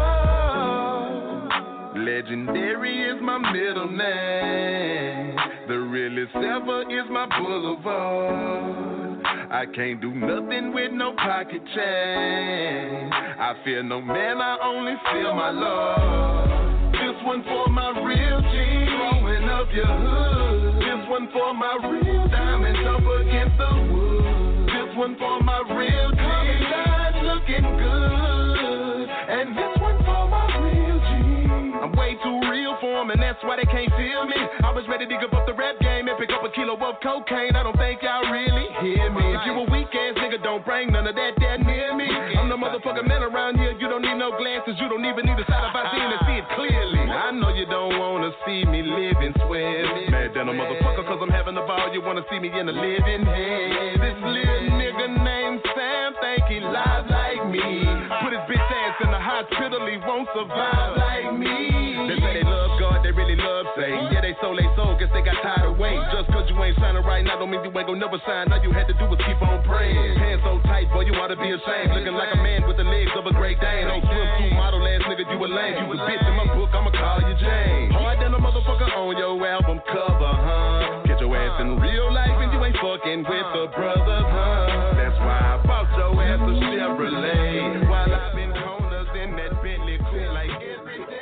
people. Legendary is my middle name. The realest ever is my boulevard. I can't do nothing with no pocket change. I fear no man, I only feel my love. This one for my real G, growing up your hood. This one for my real diamonds up against the wood. This one for my real G, looking good. And this one for my real G. I'm way too real for them, and that's why they can't feel me. I was ready to give up the rap game and pick up a kilo of cocaine. I don't think y'all really hear me. If you a weak ass nigga, don't bring none of that near me. I'm the motherfucking man around here. You don't need no glasses, you don't even need a side of Visine to see it clearly. I know you don't wanna see me living swell. Mad than a motherfucker, cause I'm having a ball. You wanna see me in the living hell. This little nigga named Sam think he lies like me. Put his bitch ass in the hospital, he won't survive like me. They say they love God, they really love Satan. Yeah, they sold, guess they got tired of waiting. Just cause you ain't shining right now don't mean you ain't gon' never shine. All you had to do was keep on praying. Hands so tight, boy, you ought to be ashamed. Looking like a man with the legs of a Great Dane. Don't swim model ass nigga, you a lame. You a bitch in my book, I'ma call you Jane. Hard than a motherfucker on your album cover, huh? Get your ass in real life and you ain't fucking with the brothers, huh? That's why I bought your ass a Chevrolet. While I've been corners in that Bentley cool like every day.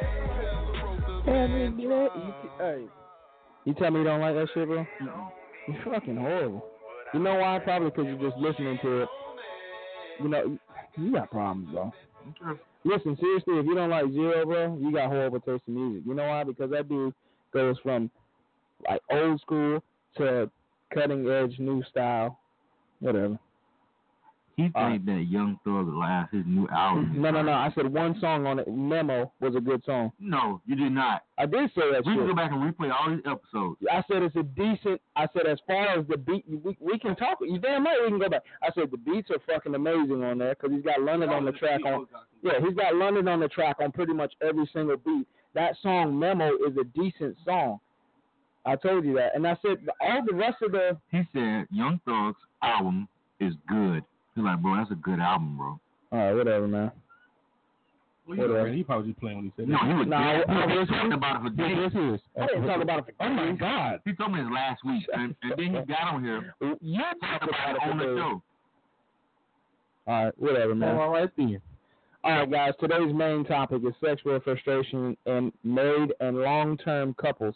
Hey, you tell me you don't like that shit, bro? You're fucking horrible. You know why? Probably because you're just listening to it. You know, you got problems, bro. Listen, seriously, if you don't like Zero, bro, you got horrible taste in music. You know why? Because that dude goes from, like, old school to cutting edge, new style, whatever. He think that Young Thug last his new album. No. I said one song on it. Memo was a good song. No, you did not. I did say that. We can go back and replay all these episodes. I said it's a decent. I said as far as the beat, we can talk. You damn right we can go back. I said the beats are fucking amazing on there because he's got London on the track on. Yeah, he's got London on the track on pretty much every single beat. That song Memo is a decent song. I told you that, and I said all the rest of the. He said Young Thug's album is good. He's like, bro, that's a good album, bro. All right, whatever, man. Well, he probably just playing when he said that. No, he was I was talking about it for days. I didn't talk about it for, oh, my God. He told me this last week, and then he got on here. You talked about it on the show. All right, whatever, man. All right, then. All right, guys. Today's main topic is sexual frustration in married and long-term couples.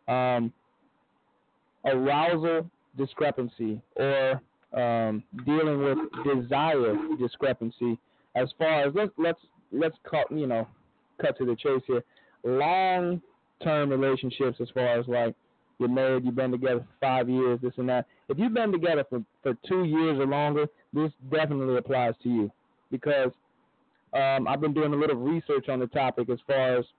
Arousal discrepancy, or dealing with desire discrepancy. As far as let's cut to the chase here. Long-term relationships, as far as like you're married, you've been together for 5 years, this and that. If you've been together for 2 years or longer, this definitely applies to you, because I've been doing a little research on the topic as far as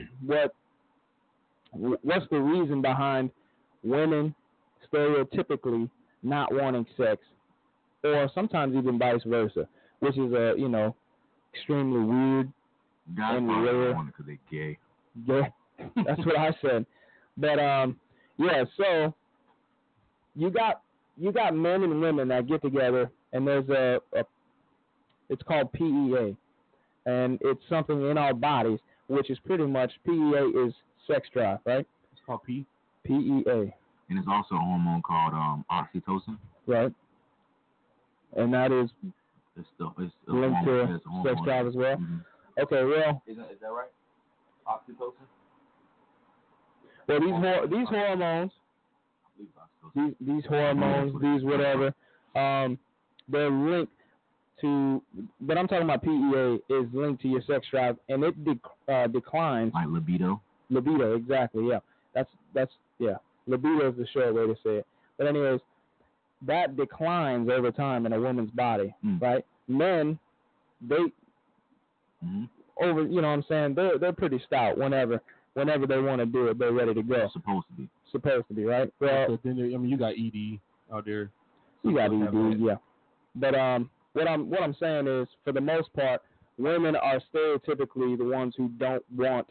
what's the reason behind women stereotypically not wanting sex, or sometimes even vice versa, which is extremely weird. Guys and probably rare. want it because they gay. Yeah, that's what I said. But so you got men and women that get together, and there's it's called PEA, and it's something in our bodies, which is pretty much PEA is sex drive, right? It's called PEA. And it's also a hormone called oxytocin. Right. And that is It's linked to sex drive as well. Mm-hmm. Okay, well. Is that right? Oxytocin? Well, these hormones, these hormones, these whatever, they're linked to. But I'm talking about PEA is linked to your sex drive, and it declines. Like libido. Libido, exactly. Yeah, that's yeah. Libido is the short way to say it. But anyways, that declines over time in a woman's body, right? Men, they over, you know what I'm saying? They're pretty stout whenever they want to do it, they're ready to go. Supposed to be, right? Well, so then you got ED out there. You got ED, yeah. But what I'm saying is, for the most part, women are stereotypically the ones who don't want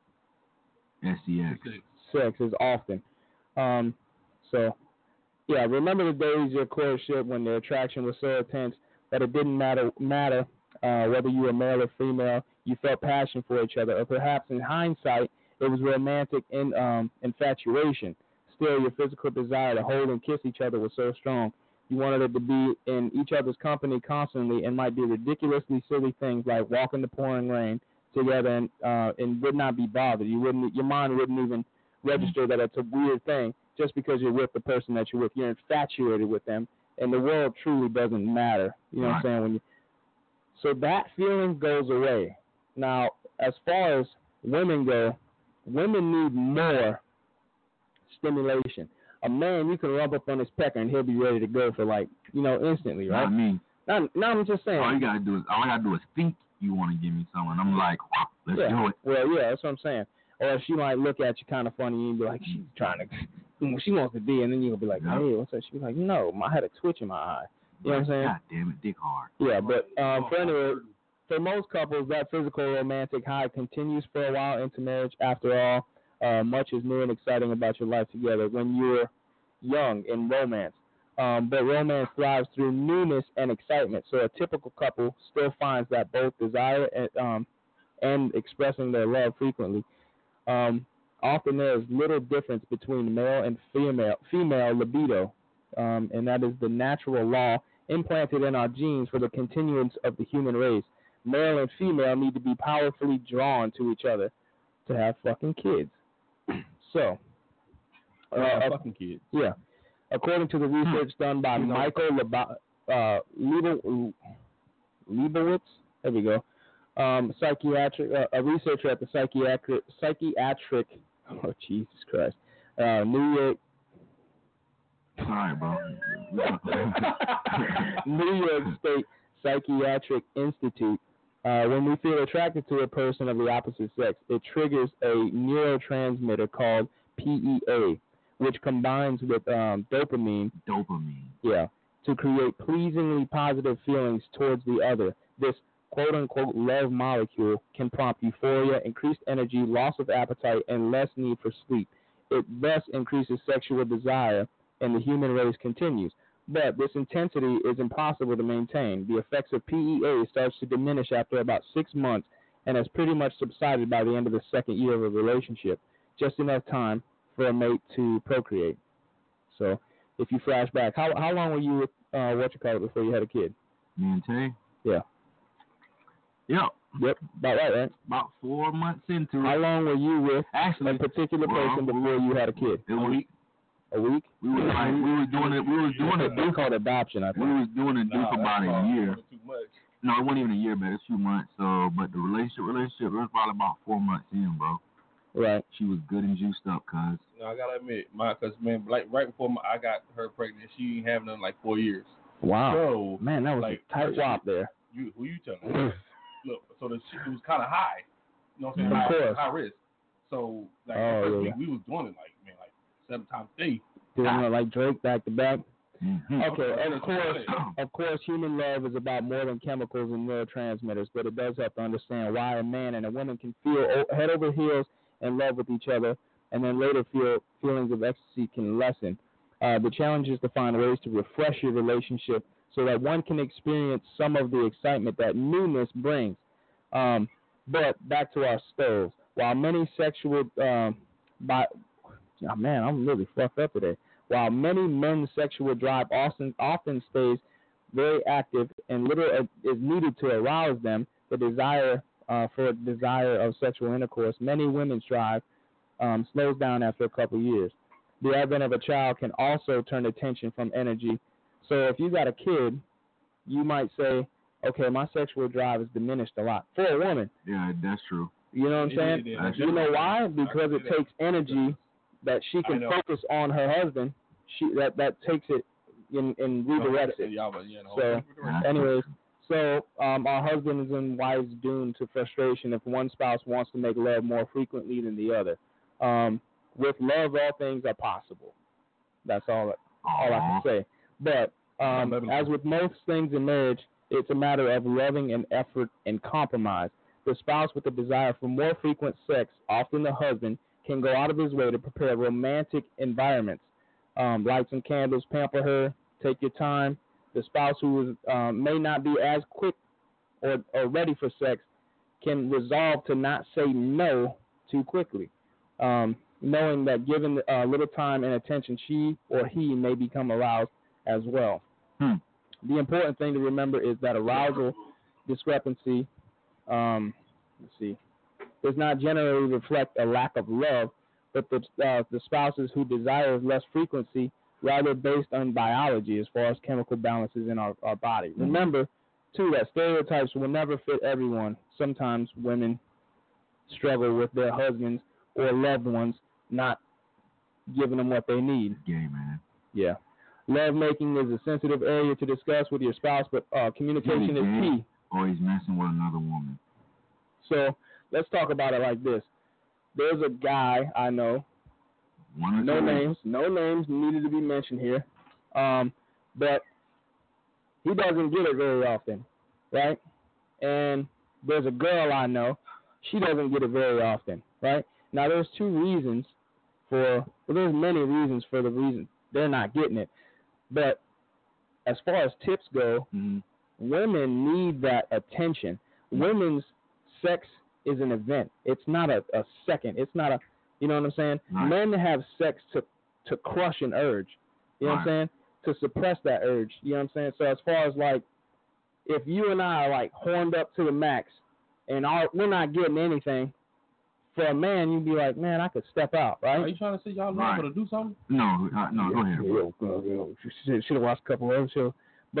sex as often. So, yeah, remember the days of courtship when the attraction was so intense that it didn't matter whether you were male or female, you felt passion for each other, or perhaps in hindsight, it was romantic infatuation. Still, your physical desire to hold and kiss each other was so strong. You wanted it to be in each other's company constantly, and might do ridiculously silly things like walk in the pouring rain together and would not be bothered. Your mind wouldn't even register that it's a weird thing just because you're with the person that you're with. You're infatuated with them, and the world truly doesn't matter. You know what I'm saying? So that feeling goes away. Now, as far as women go, women need more stimulation. A man, you can rub up on his pecker and he'll be ready to go for instantly, right? Not me. No, I'm just saying. All I gotta do is think you want to give me something. I'm like, wow, let's do it. Well, yeah, that's what I'm saying. Or she might look at you kind of funny and you'll be like, she's trying to, she wants to be, and then you'll be like, hey, what's that? She'll be like, no, I had a twitch in my eye. You know what I'm saying? God damn it, dick hard. Yeah, but for most couples, that physical romantic high continues for a while into marriage. After all, much is new and exciting about your life together when you're young in romance. But romance thrives through newness and excitement. So a typical couple still finds that both desire and expressing their love frequently. Often there is little difference between male and female libido, and that is the natural law implanted in our genes for the continuance of the human race. Male and female need to be powerfully drawn to each other to have fucking kids. So, fucking kids. Yeah. According to the research done by Michael Leibowitz, there we go, a researcher at the psychiatric, oh Jesus Christ, New York. All right, bro. New York State Psychiatric Institute. When we feel attracted to a person of the opposite sex, it triggers a neurotransmitter called PEA, which combines with dopamine. Yeah, to create pleasingly positive feelings towards the other. This quote-unquote love molecule can prompt euphoria, increased energy, loss of appetite, and less need for sleep. It thus increases sexual desire, and the human race continues. But this intensity is impossible to maintain. The effects of PEA starts to diminish after about 6 months and has pretty much subsided by the end of the second year of a relationship, just enough time for a mate to procreate. So, if you flash back, how long were you with before you had a kid? Me and Tay? Yeah. Yep. Yep, about right? About 4 months into How it. long were you with Actually, a particular person before you had a kid? A week. A week? We was doing it. They called adoption, I We think. was doing it for about a year. Too much. No, it wasn't even a year, man. It's a few months. So, but the relationship, it was probably about 4 months in, bro. Right. She was good and juiced up, cuz. No, I gotta admit, because man, like right before I got her pregnant, she ain't having them like 4 years. Wow. So, man, that was like, a tight wop there. Who you telling? Look, so it was kind of high. You know what I'm saying? Of course. High risk. So, like, we was doing it like 7 times a day. Doing it like Drake back to back. Mm-hmm. Okay, of course, human love is about more than chemicals and neurotransmitters, but it does have to understand why a man and a woman can feel head over heels in love with each other, and then later feelings of ecstasy can lessen. The challenge is to find ways to refresh your relationship so that one can experience some of the excitement that newness brings. But back to our stoves. While many sexual, man, I'm really fucked up today. While many men's sexual drive often stays very active and little is needed to arouse them, the desire of sexual intercourse, many women's drive slows down after a couple years. The advent of a child can also turn attention from energy. So if you got a kid, you might say, okay, my sexual drive is diminished a lot. For a woman. Yeah, that's true. You know what I'm saying? You know why? Because it takes energy that she can focus on her husband. That takes it and redirects it. So, anyways, our husbands and wives doomed to frustration if one spouse wants to make love more frequently than the other. With love, all things are possible. That's all I can say. But as with most things in marriage, it's a matter of loving and effort and compromise. The spouse with a desire for more frequent sex, often the husband, can go out of his way to prepare romantic environments. Light some candles, pamper her, take your time. The spouse who may not be as quick or ready for sex can resolve to not say no too quickly, knowing that given little time and attention, she or he may become aroused as well. The important thing to remember is that arousal discrepancy does not generally reflect a lack of love, but the spouses who desire less frequency rather based on biology as far as chemical balances in our body. Remember, too, that stereotypes will never fit everyone. Sometimes women struggle with their husbands or loved ones not giving them what they need. Gay, man. Yeah. Love making is a sensitive area to discuss with your spouse, but communication is key. Or he's messing with another woman. So let's talk about it like this. There's a guy I know. No names needed to be mentioned here. But he doesn't get it very often, right? And there's a girl I know. She doesn't get it very often, right? Now there's there's many reasons for the reason they're not getting it. But as far as tips go, women need that attention. Women's sex is an event. It's not a second. It's not you know what I'm saying? Right. Men have sex to crush an urge. You know what I'm saying? To suppress that urge. You know what I'm saying? So as far as like, if you and I are like horned up to the max and we're not getting anything, for a man, you'd be like, man, I could step out, right? Are you trying to say y'all know to do something? No, go ahead. Should have watched a couple other shows. But,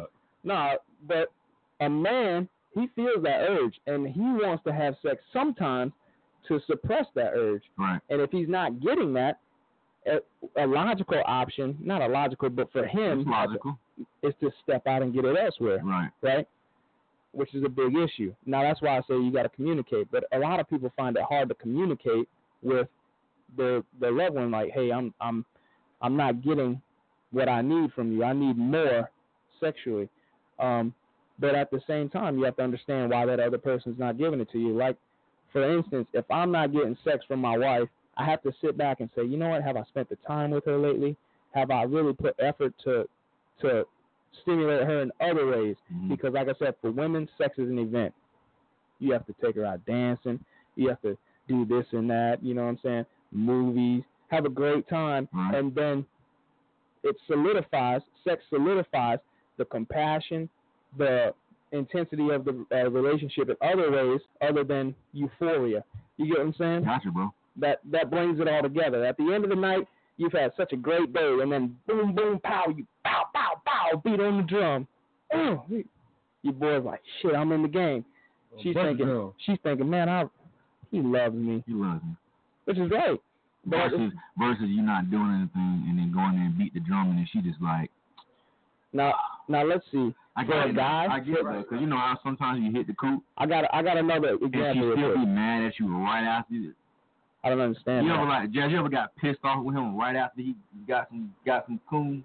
but a man, he feels that urge, and he wants to have sex sometimes to suppress that urge. Right. And if he's not getting that, a logical option, not a logical, but for him, is to step out and get it elsewhere. Right? Which is a big issue. Now, that's why I say you got to communicate. But a lot of people find it hard to communicate with their loved one. Like, hey, I'm not getting what I need from you. I need more sexually. But at the same time, you have to understand why that other person's not giving it to you. Like, for instance, if I'm not getting sex from my wife, I have to sit back and say, you know what? Have I spent the time with her lately? Have I really put effort to stimulate her in other ways? Because like I said, for women, sex is an event. You have to take her out dancing. You have to do this and that, you know what I'm saying? Movies, have a great time. And then sex solidifies the compassion, the intensity of the relationship in other ways other than euphoria. You get what I'm saying? Gotcha, bro. That brings it all together. At the end of the night, you've had such a great day, and then boom, boom, pow, you pow, pow, pow, beat on the drum. Oh, your boy's like, shit, I'm in the game. She's thinking, man, he loves me. He loves me. Which is right. Versus you not doing anything and then going there and beat the drum and then she just like. Now let's see. I get that, because you know how sometimes you hit the coop. I got another example. And she still be mad at you right after you. I don't understand. You ever got pissed off with him right after he got some poon?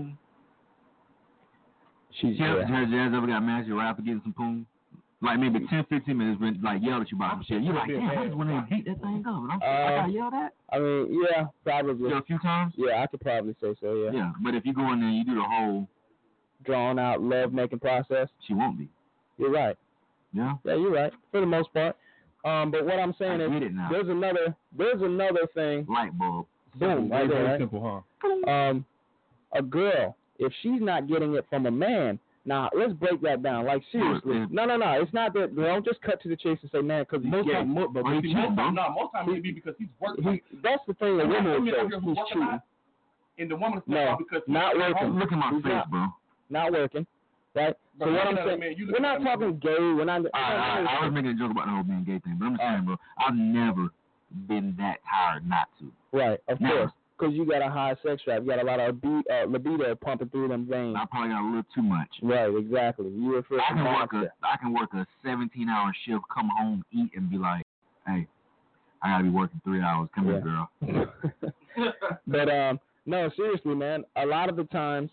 Jazz ever got mad at you right after getting some poon? Like maybe 10-15 minutes been like yelled at you about some shit. You like, damn, I just went in and beat that thing up. And I got yelled at. I mean, yeah, probably. A few times? Yeah, I could probably say so, yeah. Yeah, but if you go in there and you do the whole drawn out love making process, she won't be. You're right. Yeah? Yeah, you're right. For the most part. But what I'm saying is there's another thing. Light bulb. Boom, right there, right? Simple, huh? A girl, if she's not getting it from a man, now let's break that down. Like seriously, no. It's not that. Don't just cut to the chase and say, man, because most times it be because he's working. That's the thing that women will say. He's cheating. And the woman because not working. Look at my face, bro. Not working. Right. So what I'm saying, we're not talking gay. We're not. I was making a joke about the whole being gay thing, but I'm saying, bro, I've never been that tired not to. Right. Of course. Because you got a high sex drive. You got a lot of libido pumping through them veins. I probably got a little too much. Right, exactly. I can work a 17-hour shift, come home, eat, and be like, hey, I got to be working 3 hours. Come here, girl. But, no, seriously, man, a lot of the times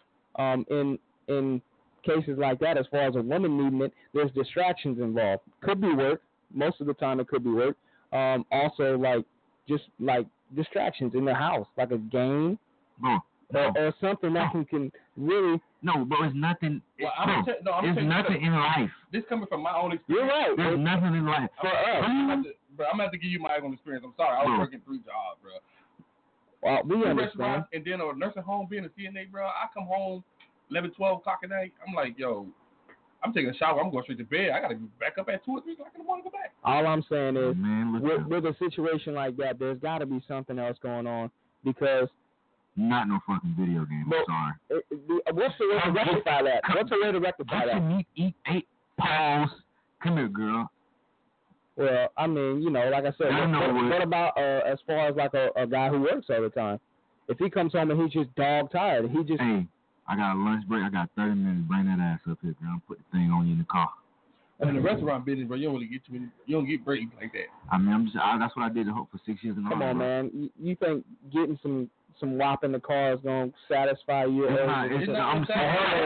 in cases like that, as far as a woman needing it, there's distractions involved. Could be work. Most of the time it could be work. Also, like distractions in the house, like a game or something that can really. No, but it's nothing. It's nothing in life. This coming from my own experience. You're right. There's nothing in life. For us, I'm gonna have to give you my own experience. I'm sorry, I was working 3 jobs, bro. Well, we understand. And then a nursing home, being a CNA, bro. I come home 11, 12 o'clock at night. I'm like, yo, I'm taking a shower. I'm going straight to bed. I got to be back up at 2 or 3 o'clock in the morning to go back. All I'm saying is, with a situation like that, there's got to be something else going on because. Not no fucking video game. I'm sorry. What's the way to rectify that? What's the way to rectify that? Eat 8 pause. Come here, girl. Well, I mean, you know, like I said, what about as far as like a guy who works all the time? If he comes home and he's just dog tired, he just. Hey, I got a lunch break. I got 30 minutes. Bring that ass up here, girl. I'll put the thing on you in the car. In the restaurant business, bro, you don't really get you don't get breaks like that. I mean, that's what I did for 6 years in a row. Come on, man. You think getting some whop in the car is gonna satisfy you? It's not gonna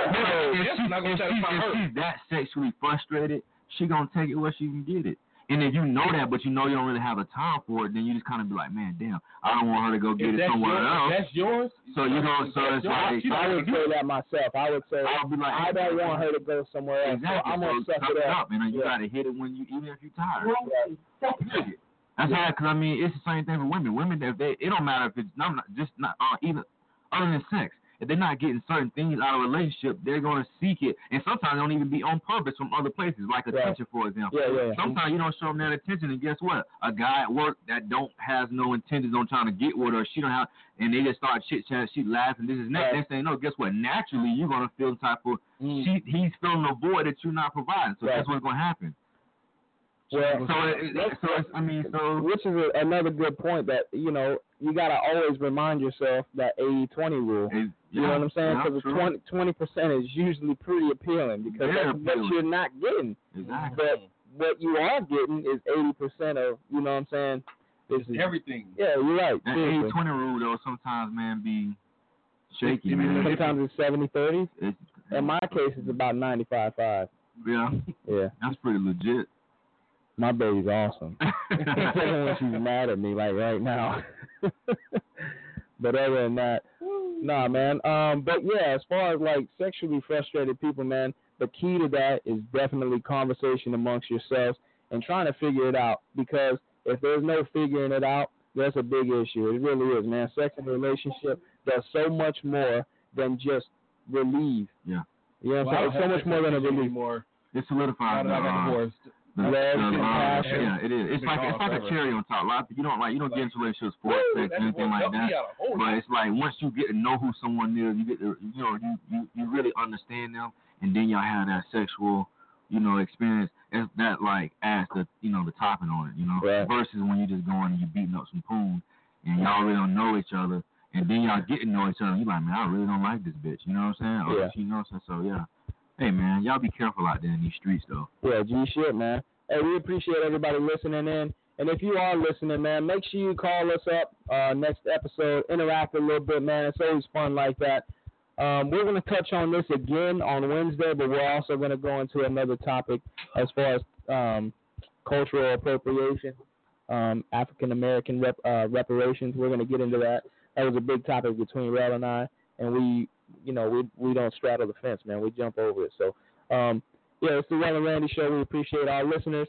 satisfy her. If she's that sexually frustrated, she gonna take it where she can get it. And if you know that, but you know you don't really have the time for it, then you just kind of be like, man, damn, I don't want her to go get it somewhere else. That's yours. So you know, it's like I would say that myself. I would say I'll be like, I don't want her to go somewhere else. Exactly. So I'm gonna suck it up. And you gotta hit it when you, even if you're tired. That's how, because I mean, it's the same thing for women. Women, it don't matter if it's even other than sex. If they're not getting certain things out of a relationship, they're going to seek it. And sometimes they don't even be on purpose from other places, like attention, for example. Sometimes you don't show them that attention, and guess what? A guy at work that has no intentions on trying to get with her, she don't have, and they just start chit-chatting, she laughing, this is that. They say, no, guess what? Naturally, you're going to feel type of, he's filling a void that you're not providing. So that's what's going to happen. Well, which is another good point that, you know, you got to always remind yourself that 80-20 rule. You know what I'm saying? Because the 20% is usually pretty appealing because that's what you're not getting. Exactly. But what you are getting is 80% of, you know what I'm saying? This is everything. Yeah, you're right. That 80-20 rule, though, sometimes, man, be shaky, man. Sometimes it's 70-30. In my case, it's about 95-5. Yeah. Yeah. That's pretty legit. My baby's awesome. When she's mad at me, like right now. But other than that, nah, man. But yeah, as far as like sexually frustrated people, man, the key to that is definitely conversation amongst yourselves and trying to figure it out. Because if there's no figuring it out, that's a big issue. It really is, man. Sex in a relationship does so much more than just relieve. Yeah. You know what I'm saying? It's so much more than a relief. It solidifies Now that I got divorced. Yeah, it is. It's like a cherry on top. A lot of people, you don't get into relationships for sex or anything like that. But it's like once you get to know who someone is, you get to, you really understand them, and then y'all have that sexual, experience. That like adds the topping on it, Right. Versus when you just going and you beating up some poon, and y'all really don't know each other, and then y'all get to know each other. You like, man, I really don't like this bitch. You know what I'm saying? Or Yeah. she knows. So yeah. Hey man, y'all be careful out there in these streets though. Yeah, G shit, man. Hey, we appreciate everybody listening in. And if you are listening, man, make sure you call us up next episode, interact a little bit, man. It's always fun like that. We're going to touch on this again on Wednesday, but we're also going to go into another topic as far as cultural appropriation, African-American reparations. We're going to get into that. That was a big topic between Rel and I, and we don't straddle the fence, man. We jump over it. So, yeah, it's the Rel and Randy Show. We appreciate our listeners.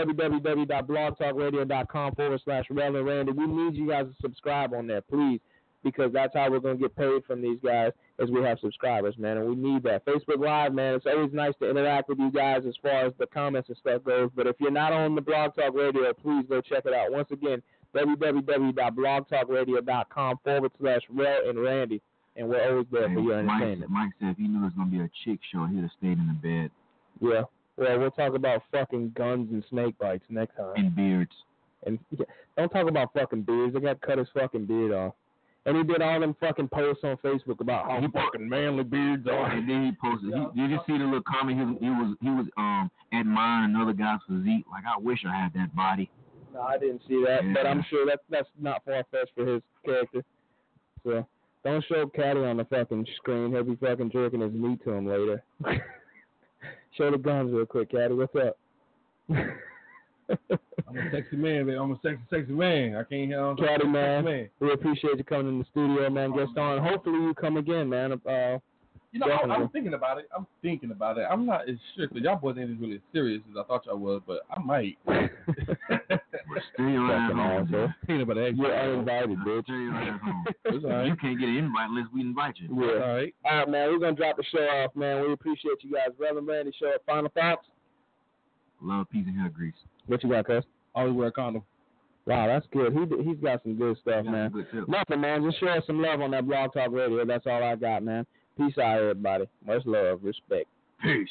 www.blogtalkradio.com/Rel and Randy. We need you guys to subscribe on there, please, because that's how we're going to get paid from these guys as we have subscribers, man, and we need that. Facebook Live, man, it's always nice to interact with you guys as far as the comments and stuff goes, but if you're not on the Blog Talk Radio, please go check it out. Once again, www.blogtalkradio.com/Rel and Randy, and we're always there for your entertainment. Mike said if he knew it was going to be a chick show, he'd have stayed in the bed. Yeah. Well, we'll talk about fucking guns and snake bites next time. And beards. And don't talk about fucking beards. They got to cut his fucking beard off. And he did all them fucking posts on Facebook about how fucking manly beards are. And then he posted. Did you see the little comment? He was admiring another guy's physique. Like, I wish I had that body. No, I didn't see that, Yeah. but I'm sure that's not far-fetched for his character. So don't show Caddy on the fucking screen. He'll be fucking jerking his meat to him later. Show the guns real quick, Caddy. What's up? I'm a sexy man, baby. I'm a sexy man. I can't help Caddy, man, we appreciate you coming in the studio, man. Guest on. Hopefully you come again, man. I'm thinking about it. I'm not as sure because y'all boys ain't as really as serious as I thought y'all was, but I might. But stay your ass home, bro. You're uninvited, bitch. Stay your ass home. It's all right. You can't get an invite unless we invite you. Yeah. All right. All right, man. We're gonna drop the show off, man. We appreciate you guys. Rel and Randy Show. Final thoughts? Love, peace, and hair grease. What you got, cuz? Always wear a condom. Wow, that's good. He's got some good stuff, man. Nothing, man. Just show us some love on that Blog Talk Radio. That's all I got, man. Peace out, everybody. Much love, respect. Peace.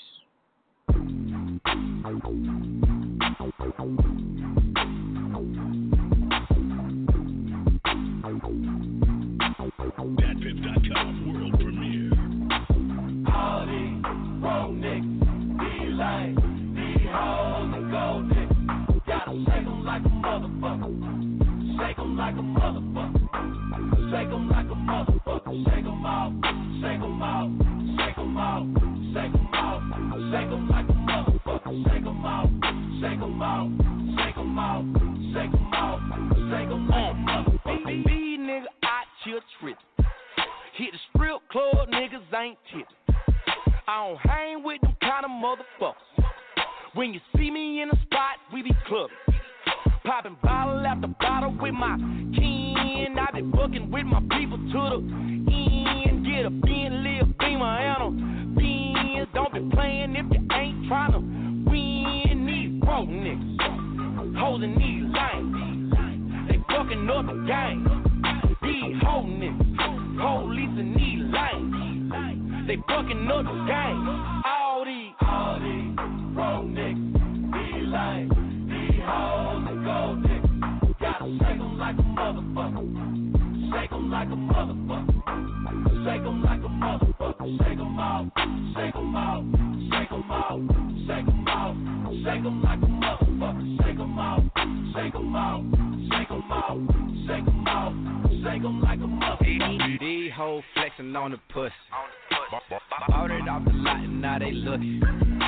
DatPiff.com world premiere. All these broke niggas, these lame, these hoes and gold niggas. Gotta shake 'em like a motherfucker. Shake 'em like a motherfucker. Shake 'em like a motherfucker. Shake 'em out. Shake 'em out. Shake 'em out. Shake 'em out. Shake 'em like a motherfucker. Shake 'em out. Shake 'em out. Shake 'em out. Shake 'em out. Shake 'em like a motherfucker. These niggas out here trippin'. Hit the strip club, niggas ain't tippin'. I don't hang with them kind of motherfuckers. When you see me in a spot, we be clubbing. Popping bottle after bottle with my kin. I been booking with my people to the end. Get a Bentley, a Beamer, and a Benz. Don't be playing if you ain't tryna win. These broke niggas, hoes and these lames, they fucking up the game. These hoe niggas, police and these lames, they fucking up the game. All these broke niggas, these lame, these hoes and gold niggas. Gotta shake 'em like a motherfucker. Shake 'em like a motherfucker. Shake 'em like a motherfucker. Shake 'em out. Shake 'em out. Shake 'em out. Shake 'em out. Shake 'em like a motherfucker. Shake 'em out. Shake 'em out. Shake 'em out. Shake 'em out. Shake 'em like a motherfucker. These hoes flexing on the pussy. Bought it off the lot and now they looking.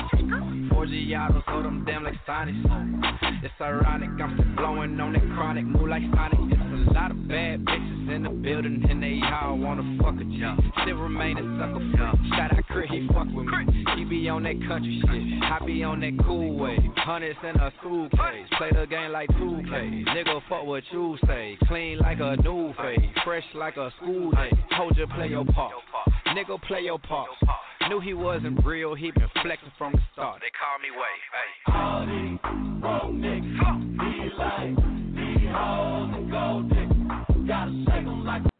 4G autos, hold them damn like Sonics. It's ironic, I'm still blowing on that chronic, move like Sonic. It's a lot of bad bitches in the building and they all wanna fuck a G. Still remain a sucker free. Shout out Crit, he fuck with me. He be on that country shit, I be on that cool way. Hundreds in a suitcase, play the game like 2K. Nigga fuck what you say, clean like a new face, fresh like a school day. Told you play your part, nigga play your part. Knew he wasn't real, he been flexing from the start. They call me Way. Hey. All these broke niggas, these hoes and gold diggers. Gotta shake 'em like